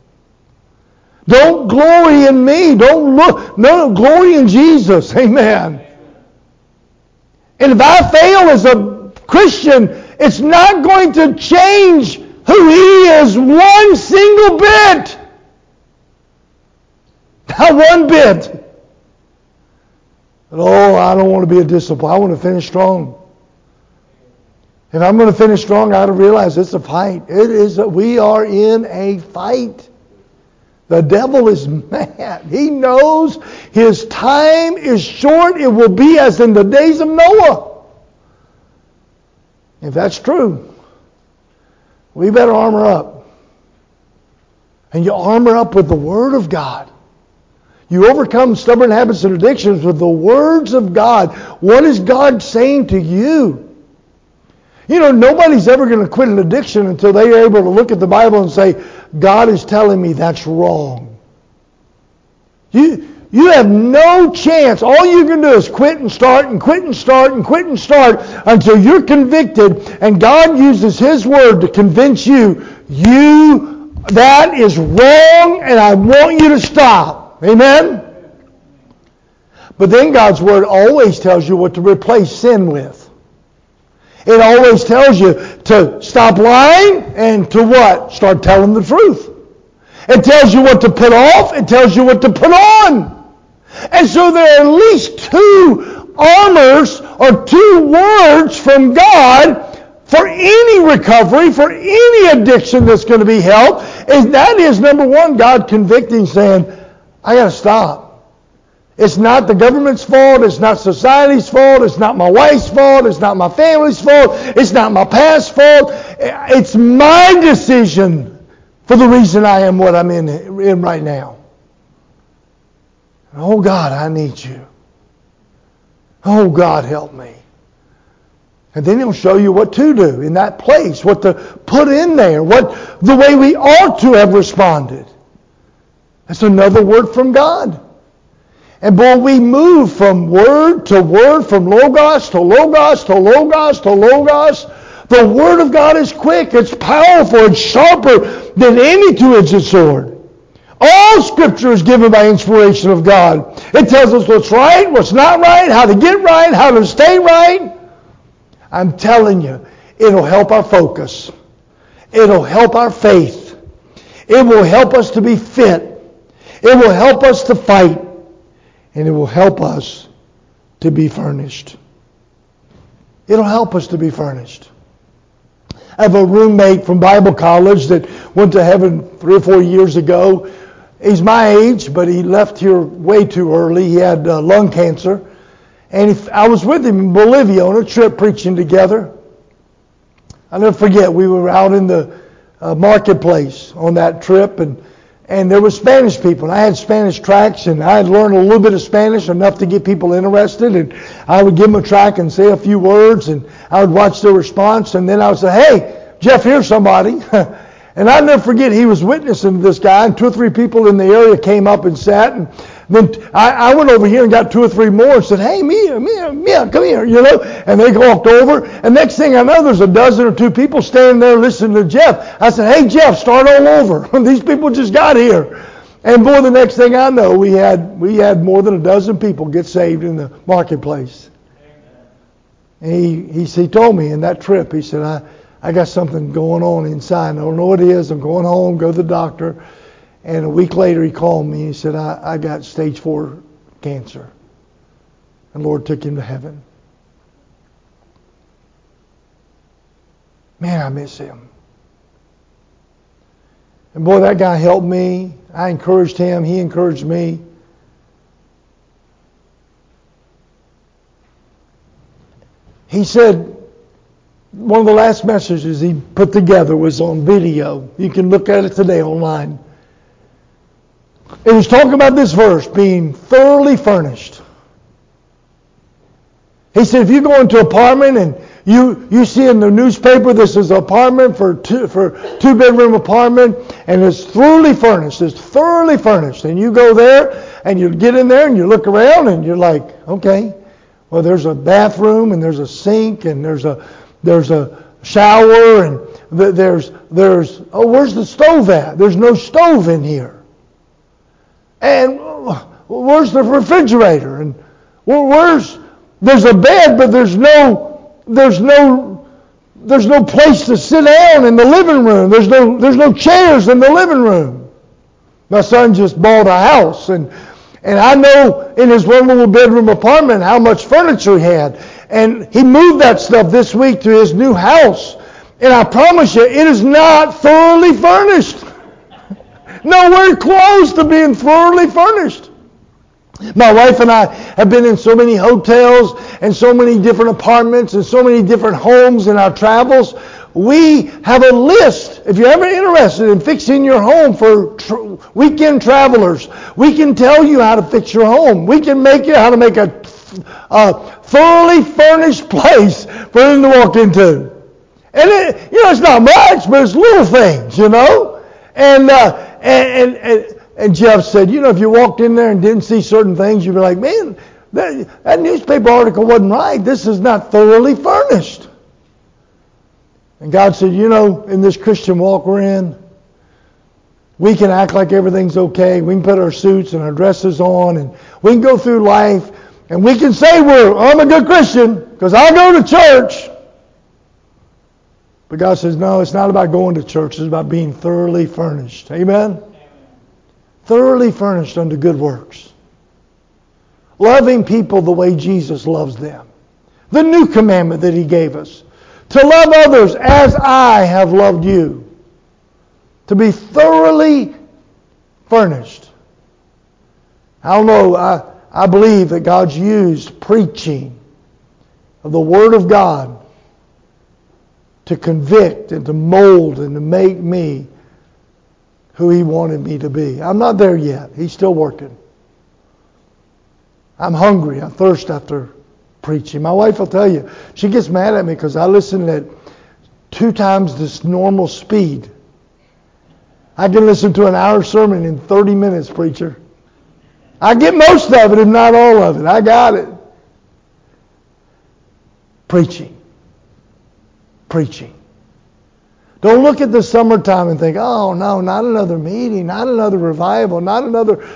Don't glory in me. No, glory in Jesus. Amen. And if I fail as a Christian, it's not going to change who He is one single bit. Not one bit. But, I don't want to be a disciple. I want to finish strong. If I'm going to finish strong, I got to realize it's a fight. We are in a fight. The devil is mad. He knows his time is short. It will be as in the days of Noah. If that's true, we better armor up. And you armor up with the Word of God. You overcome stubborn habits and addictions with the words of God. What is God saying to you? You know, nobody's ever going to quit an addiction until they are able to look at the Bible and say, God is telling me that's wrong. You have no chance. All you can do is quit and start and quit and start and quit and start until you're convicted and God uses His Word to convince you, that is wrong and I want you to stop. Amen? But then God's Word always tells you what to replace sin with. It always tells you to stop lying and to what? Start telling the truth. It tells you what to put off. It tells you what to put on. And so there are at least two armors or two words from God for any recovery, for any addiction that's going to be helped. And that is, number one, God convicting, saying, I got to stop. It's not the government's fault. It's not society's fault. It's not my wife's fault. It's not my family's fault. It's not my past's fault. It's my decision for the reason I am what I'm in right now. Oh, God, I need you. Oh, God, help me. And then He'll show you what to do in that place, what to put in there, the way we ought to have responded. That's another word from God. And boy, we move from word to word, from logos to logos to logos to logos. The Word of God is quick, it's powerful, it's sharper than any two-edged sword. All Scripture is given by inspiration of God. It tells us what's right, what's not right, how to get right, how to stay right. I'm telling you, it'll help our focus. It'll help our faith. It will help us to be fit. It will help us to fight. And it will help us to be furnished. It'll help us to be furnished. I have a roommate from Bible college that went to heaven 3 or 4 years ago. He's my age, but he left here way too early. He had lung cancer. And I was with him in Bolivia on a trip preaching together. I'll never forget, we were out in the marketplace on that trip, and there were Spanish people. And I had Spanish tracts, and I had learned a little bit of Spanish, enough to get people interested. And I would give them a tract and say a few words, and I would watch their response. And then I would say, hey, Jeff, here's somebody. And I'll never forget, he was witnessing to this guy, and 2 or 3 people in the area came up and sat. And then I went over here and got 2 or 3 more and said, hey, Mia, come here, And they walked over. And next thing I know, there's a dozen or 2 people standing there listening to Jeff. I said, hey, Jeff, start all over. These people just got here. And boy, the next thing I know, we had more than a dozen people get saved in the marketplace. And he told me in that trip, he said, I got something going on inside. I don't know what it is. I'm going home, go to the doctor. And a week later, he called me. He said, I got stage 4 cancer. And the Lord took him to heaven. Man, I miss him. And boy, that guy helped me. I encouraged him. He encouraged me. He said, one of the last messages he put together was on video. You can look at it today online. It was talking about this verse, being thoroughly furnished. He said, if you go into an apartment and you see in the newspaper this is an apartment for 2-bedroom apartment, and it's thoroughly furnished. It's thoroughly furnished. And you go there and you get in there and you look around and you're like, okay, well, there's a bathroom and there's a sink and there's a shower and there's where's the stove at? There's no stove in here. And where's the refrigerator? And there's a bed, but there's no place to sit down in the living room. There's no chairs in the living room. My son just bought a house, and And I know in his one little bedroom apartment how much furniture he had. And he moved that stuff this week to his new house. And I promise you, it is not thoroughly furnished. Nowhere close to being thoroughly furnished. My wife and I have been in so many hotels and so many different apartments and so many different homes in our travels. We have a list. If you're ever interested in fixing your home for weekend travelers, we can tell you how to fix your home. We can make you how to make a thoroughly furnished place for them to walk into. And it's not much, but it's little things, And Jeff said, if you walked in there and didn't see certain things, you'd be like, man, that newspaper article wasn't right. This is not thoroughly furnished. And God said, in this Christian walk we're in, we can act like everything's okay. We can put our suits and our dresses on, and we can go through life, and we can say I'm a good Christian because I go to church. But God says, no, it's not about going to church. It's about being thoroughly furnished. Amen? Thoroughly furnished unto good works. Loving people the way Jesus loves them. The new commandment that He gave us. To love others as I have loved you. To be thoroughly furnished. I don't know, I believe that God's used preaching of the Word of God to convict and to mold and to make me who He wanted me to be. I'm not there yet. He's still working. I'm hungry. I thirst after preaching. My wife will tell you, she gets mad at me because I listen at 2 times this normal speed. I can listen to an hour sermon in 30 minutes, preacher. I get most of it, if not all of it. I got it. Preaching. Don't look at the summertime and think, oh no, not another meeting, not another revival, not another,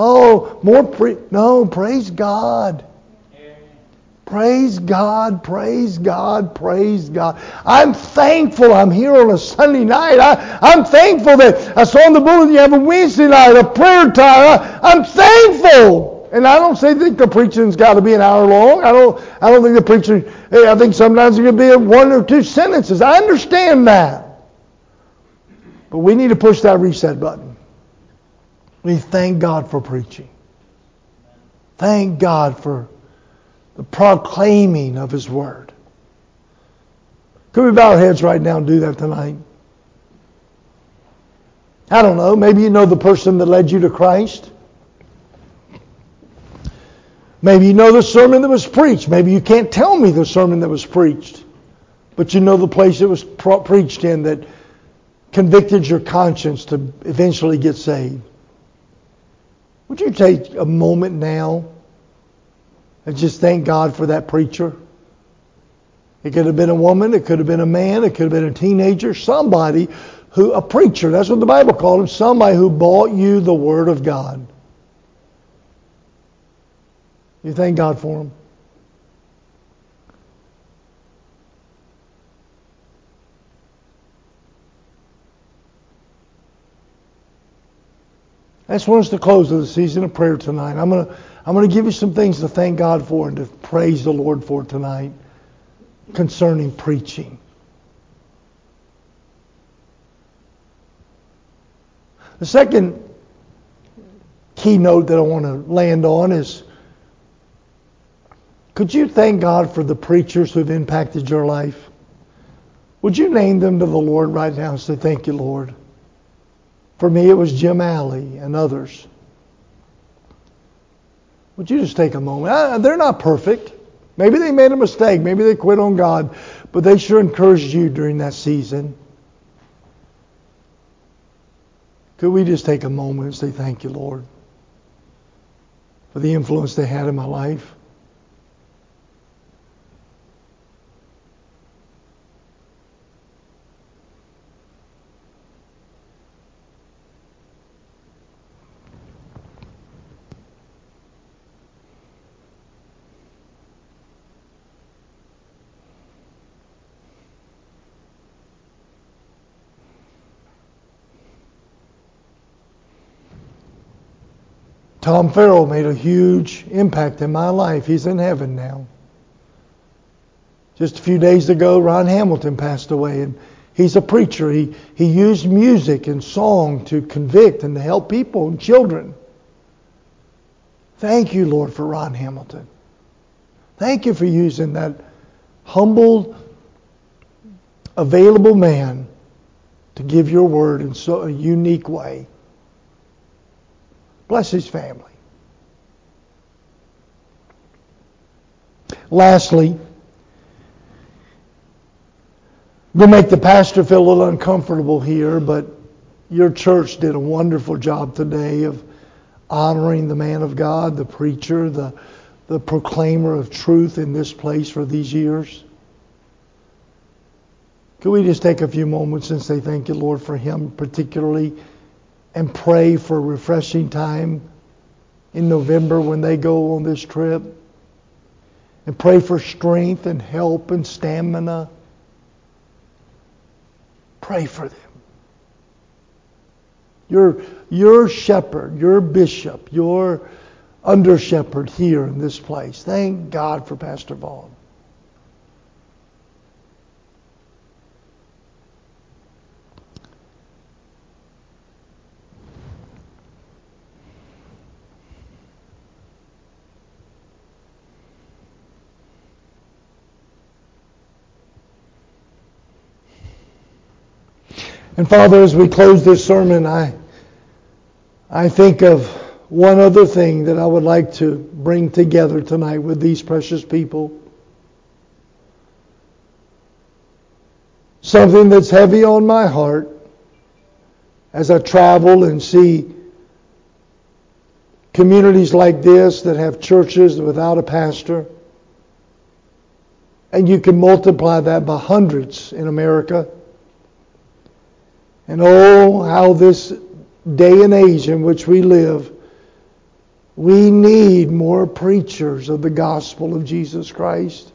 no, praise God. Praise God, praise God, praise God. I'm thankful I'm here on a Sunday night. I'm thankful that I saw in the bulletin you have a Wednesday night, a prayer time. I'm thankful. And I don't think the preaching's got to be an hour long. I don't think the preaching, I think sometimes it could be 1 or 2 sentences. I understand that. But we need to push that reset button. We thank God for preaching. Thank God for the proclaiming of His Word. Could we bow our heads right now and do that tonight? I don't know. Maybe you know the person that led you to Christ. Maybe you know the sermon that was preached. Maybe you can't tell me the sermon that was preached. But you know the place it was preached in that convicted your conscience to eventually get saved. Would you take a moment now and just thank God for that preacher? It could have been a woman, it could have been a man, it could have been a teenager, somebody a preacher, that's what the Bible called him, somebody who brought you the Word of God. You thank God for him? I just want us to close with a season of prayer tonight. I'm going to give you some things to thank God for and to praise the Lord for tonight concerning preaching. The second keynote that I want to land on is, could you thank God for the preachers who have impacted your life? Would you name them to the Lord right now and say, thank you, Lord? For me, it was Jim Alley and others. Would you just take a moment? They're not perfect. Maybe they made a mistake. Maybe they quit on God. But they sure encouraged you during that season. Could we just take a moment and say, thank you, Lord, for the influence they had in my life? Tom Farrell made a huge impact in my life. He's in heaven now. Just a few days ago, Ron Hamilton passed away, and he's a preacher. He used music and song to convict and to help people and children. Thank you, Lord, for Ron Hamilton. Thank you for using that humble, available man to give your word in so a unique way. Bless his family. Lastly, we'll make the pastor feel a little uncomfortable here, but your church did a wonderful job today of honoring the man of God, the preacher, the proclaimer of truth in this place for these years. Could we just take a few moments and say thank you, Lord, for him particularly, and pray for a refreshing time in November when they go on this trip, and pray for strength and help and stamina. Pray for them. Your shepherd, your bishop, your under shepherd here in this place. Thank God for Pastor Vaughn. And Father, as we close this sermon, I think of one other thing that I would like to bring together tonight with these precious people. Something that's heavy on my heart as I travel and see communities like this that have churches without a pastor. And you can multiply that by hundreds in America. And oh, how this day and age in which we live, we need more preachers of the gospel of Jesus Christ.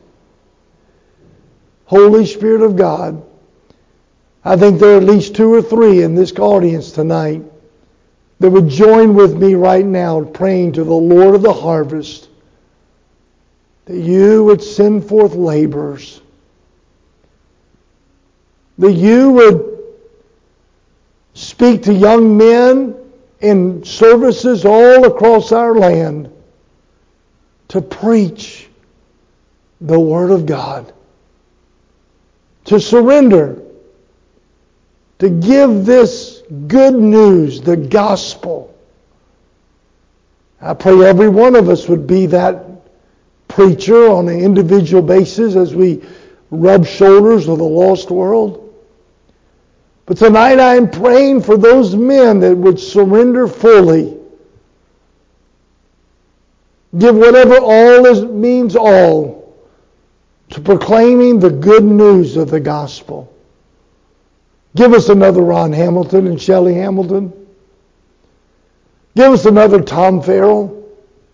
Holy Spirit of God, I think there are at least 2 or 3 in this audience tonight that would join with me right now praying to the Lord of the harvest that you would send forth laborers, that you would speak to young men in services all across our land to preach the Word of God, to surrender, to give this good news, the gospel. I pray every one of us would be that preacher on an individual basis as we rub shoulders with a lost world. But tonight I am praying for those men that would surrender fully. Give whatever all is means all to proclaiming the good news of the gospel. Give us another Ron Hamilton and Shelley Hamilton. Give us another Tom Farrell.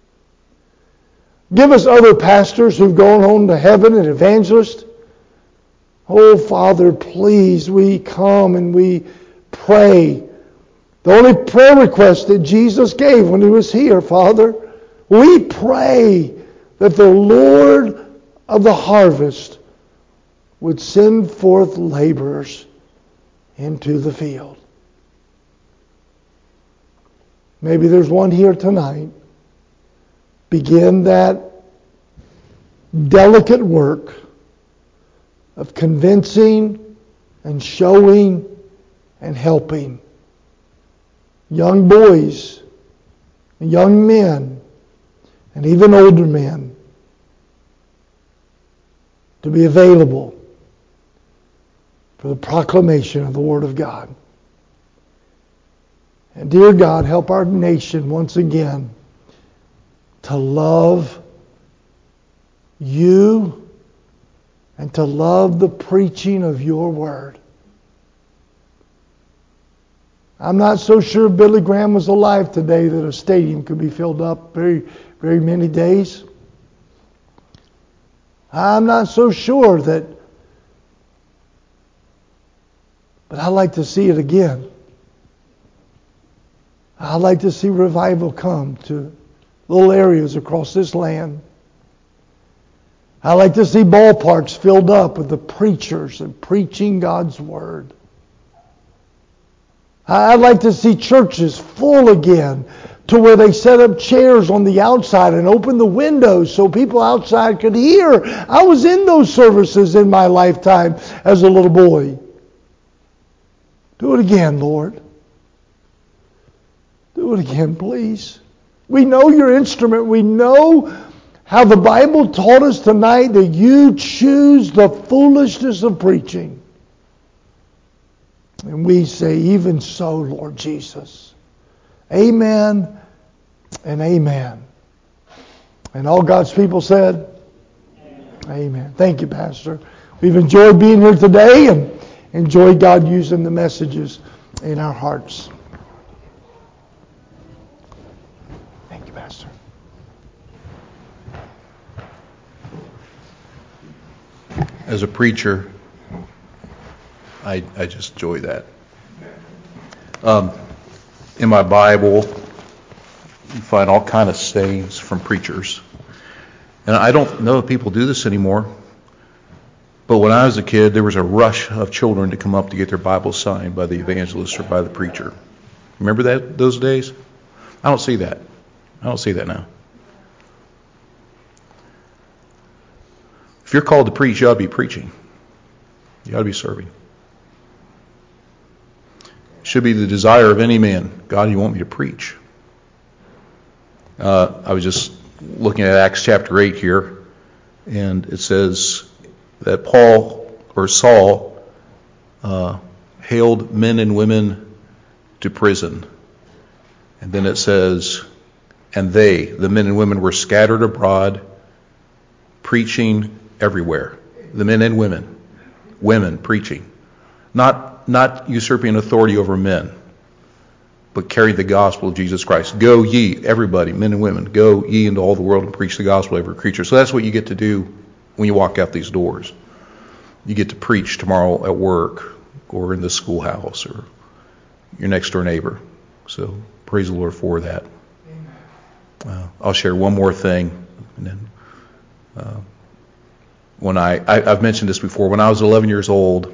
Give us other pastors who've gone home to heaven and evangelists. Oh, Father, please, we come and we pray. The only prayer request that Jesus gave when he was here, Father, we pray that the Lord of the harvest would send forth laborers into the field. Maybe there's one here tonight. Begin that delicate work of convincing and showing and helping young boys, young men, and even older men to be available for the proclamation of the Word of God. And dear God, help our nation once again to love you and to love the preaching of your Word. I'm not so sure Billy Graham was alive today that a stadium could be filled up very, very many days. I'm not so sure that, but I'd like to see it again. I'd like to see revival come to little areas across this land. I'd like to see ballparks filled up with the preachers and preaching God's Word. I'd like to see churches full again to where they set up chairs on the outside and open the windows so people outside could hear. I was in those services in my lifetime as a little boy. Do it again, Lord. Do it again, please. We know your instrument. We know how the Bible taught us tonight that you choose the foolishness of preaching. And we say, even so, Lord Jesus. Amen and amen. And all God's people said, amen. Thank you, Pastor. We've enjoyed being here today and enjoyed God using the messages in our hearts. Thank you, Pastor. As a preacher, I just enjoy that. In my Bible, you find all kind of sayings from preachers. And I don't know if people do this anymore, but when I was a kid, there was a rush of children to come up to get their Bible signed by the evangelist or by the preacher. Remember those days? I don't see that. I don't see that now. If you're called to preach, you ought to be preaching. You ought to be serving. It should be the desire of any man. God, you want me to preach? I was just looking at Acts chapter 8 here, and it says that Saul hailed men and women to prison. And then it says, and they, the men and women, were scattered abroad, preaching everywhere. The men and women preaching. Not usurping authority over men, but carrying the gospel of Jesus Christ. Go ye, everybody, men and women, go ye into all the world and preach the gospel to every creature. So that's what you get to do when you walk out these doors. You get to preach tomorrow at work or in the schoolhouse or your next door neighbor. So praise the Lord for that. I'll share one more thing, and then when I've mentioned this before. When I was 11 years old,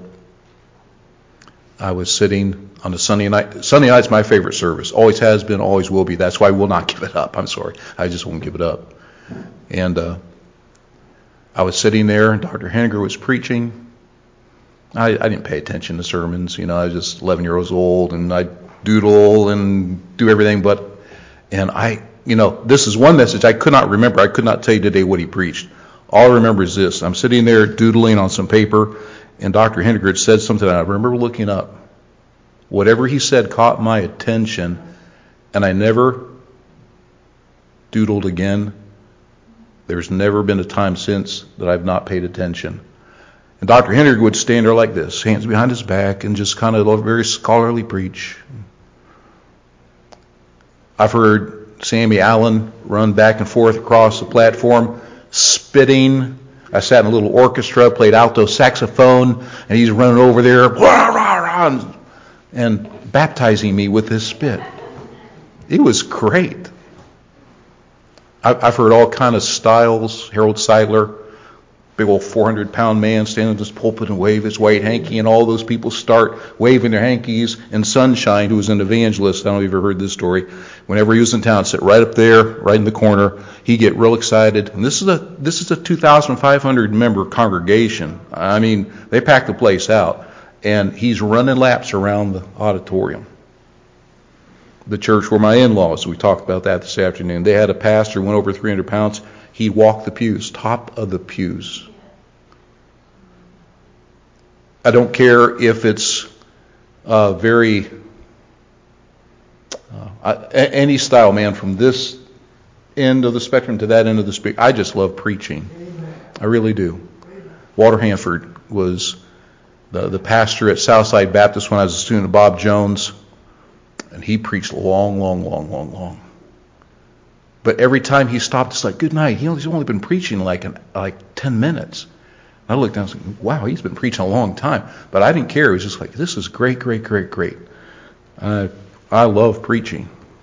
I was sitting on a Sunday night. Sunday night's my favorite service. Always has been, always will be. That's why I will not give it up. I'm sorry. I just won't give it up. And I was sitting there, and Dr. Henniger was preaching. I didn't pay attention to sermons. I was just 11 years old, and I doodle and do everything. This is one message I could not remember. I could not tell you today what he preached. All I remember is this. I'm sitting there doodling on some paper, and Dr. Henniger had said something, and I remember looking up. Whatever he said caught my attention, and I never doodled again. There's never been a time since that I've not paid attention. And Dr. Henniger would stand there like this, hands behind his back, and just kind of very scholarly preach. I've heard Sammy Allen run back and forth across the platform, spitting. I sat in a little orchestra, played alto saxophone, and he's running over there, rah, rah, rah, and baptizing me with his spit. It was great. I've heard all kind of styles. Harold Seidler, big old 400-pound man, standing in this pulpit and wave his white hanky, and all those people start waving their hankies. And Sunshine, who was an evangelist, I don't know if you've ever heard this story, whenever he was in town, sit right up there, right in the corner. He'd get real excited. And this is a 2,500 member congregation. I mean, they packed the place out. And he's running laps around the auditorium. The church where my in-laws, we talked about that this afternoon, they had a pastor who went over 300 pounds. He walked the pews, top of the pews. I don't care if it's any style, man, from this end of the spectrum to that end of the spectrum. I just love preaching. I really do. Walter Hanford was the pastor at Southside Baptist when I was a student of Bob Jones, and he preached long. But every time he stopped, it's like, good night. He's only been preaching like 10 minutes. I looked down and said, wow, he's been preaching a long time. But I didn't care. It was just like, this is great. I love preaching.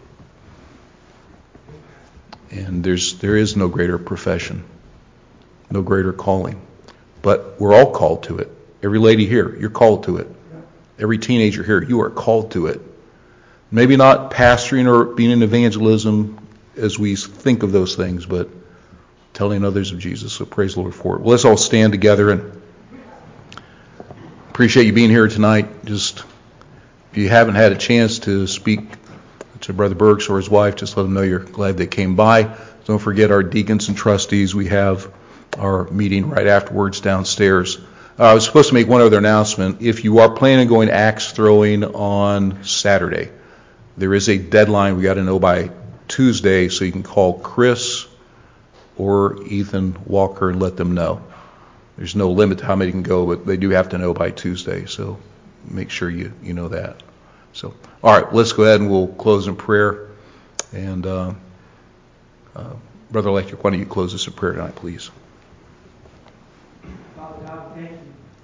And there is no greater profession, no greater calling. But we're all called to it. Every lady here, you're called to it. Every teenager here, you are called to it. Maybe not pastoring or being in evangelism as we think of those things, but telling others of Jesus. So praise the Lord for it. Well, let's all stand together and appreciate you being here tonight. Just if you haven't had a chance to speak to Brother Burks or his wife, just let them know you're glad they came by. Don't forget our deacons and trustees. We have our meeting right afterwards downstairs. I was supposed to make one other announcement. If you are planning on going axe throwing on Saturday, there is a deadline we got to know by Tuesday, so you can call Chris or Ethan Walker and let them know. There's no limit to how many can go, but they do have to know by Tuesday, so make sure you know that. So, all right, let's go ahead and we'll close in prayer. And Brother Electric, why don't you close us in prayer tonight, please?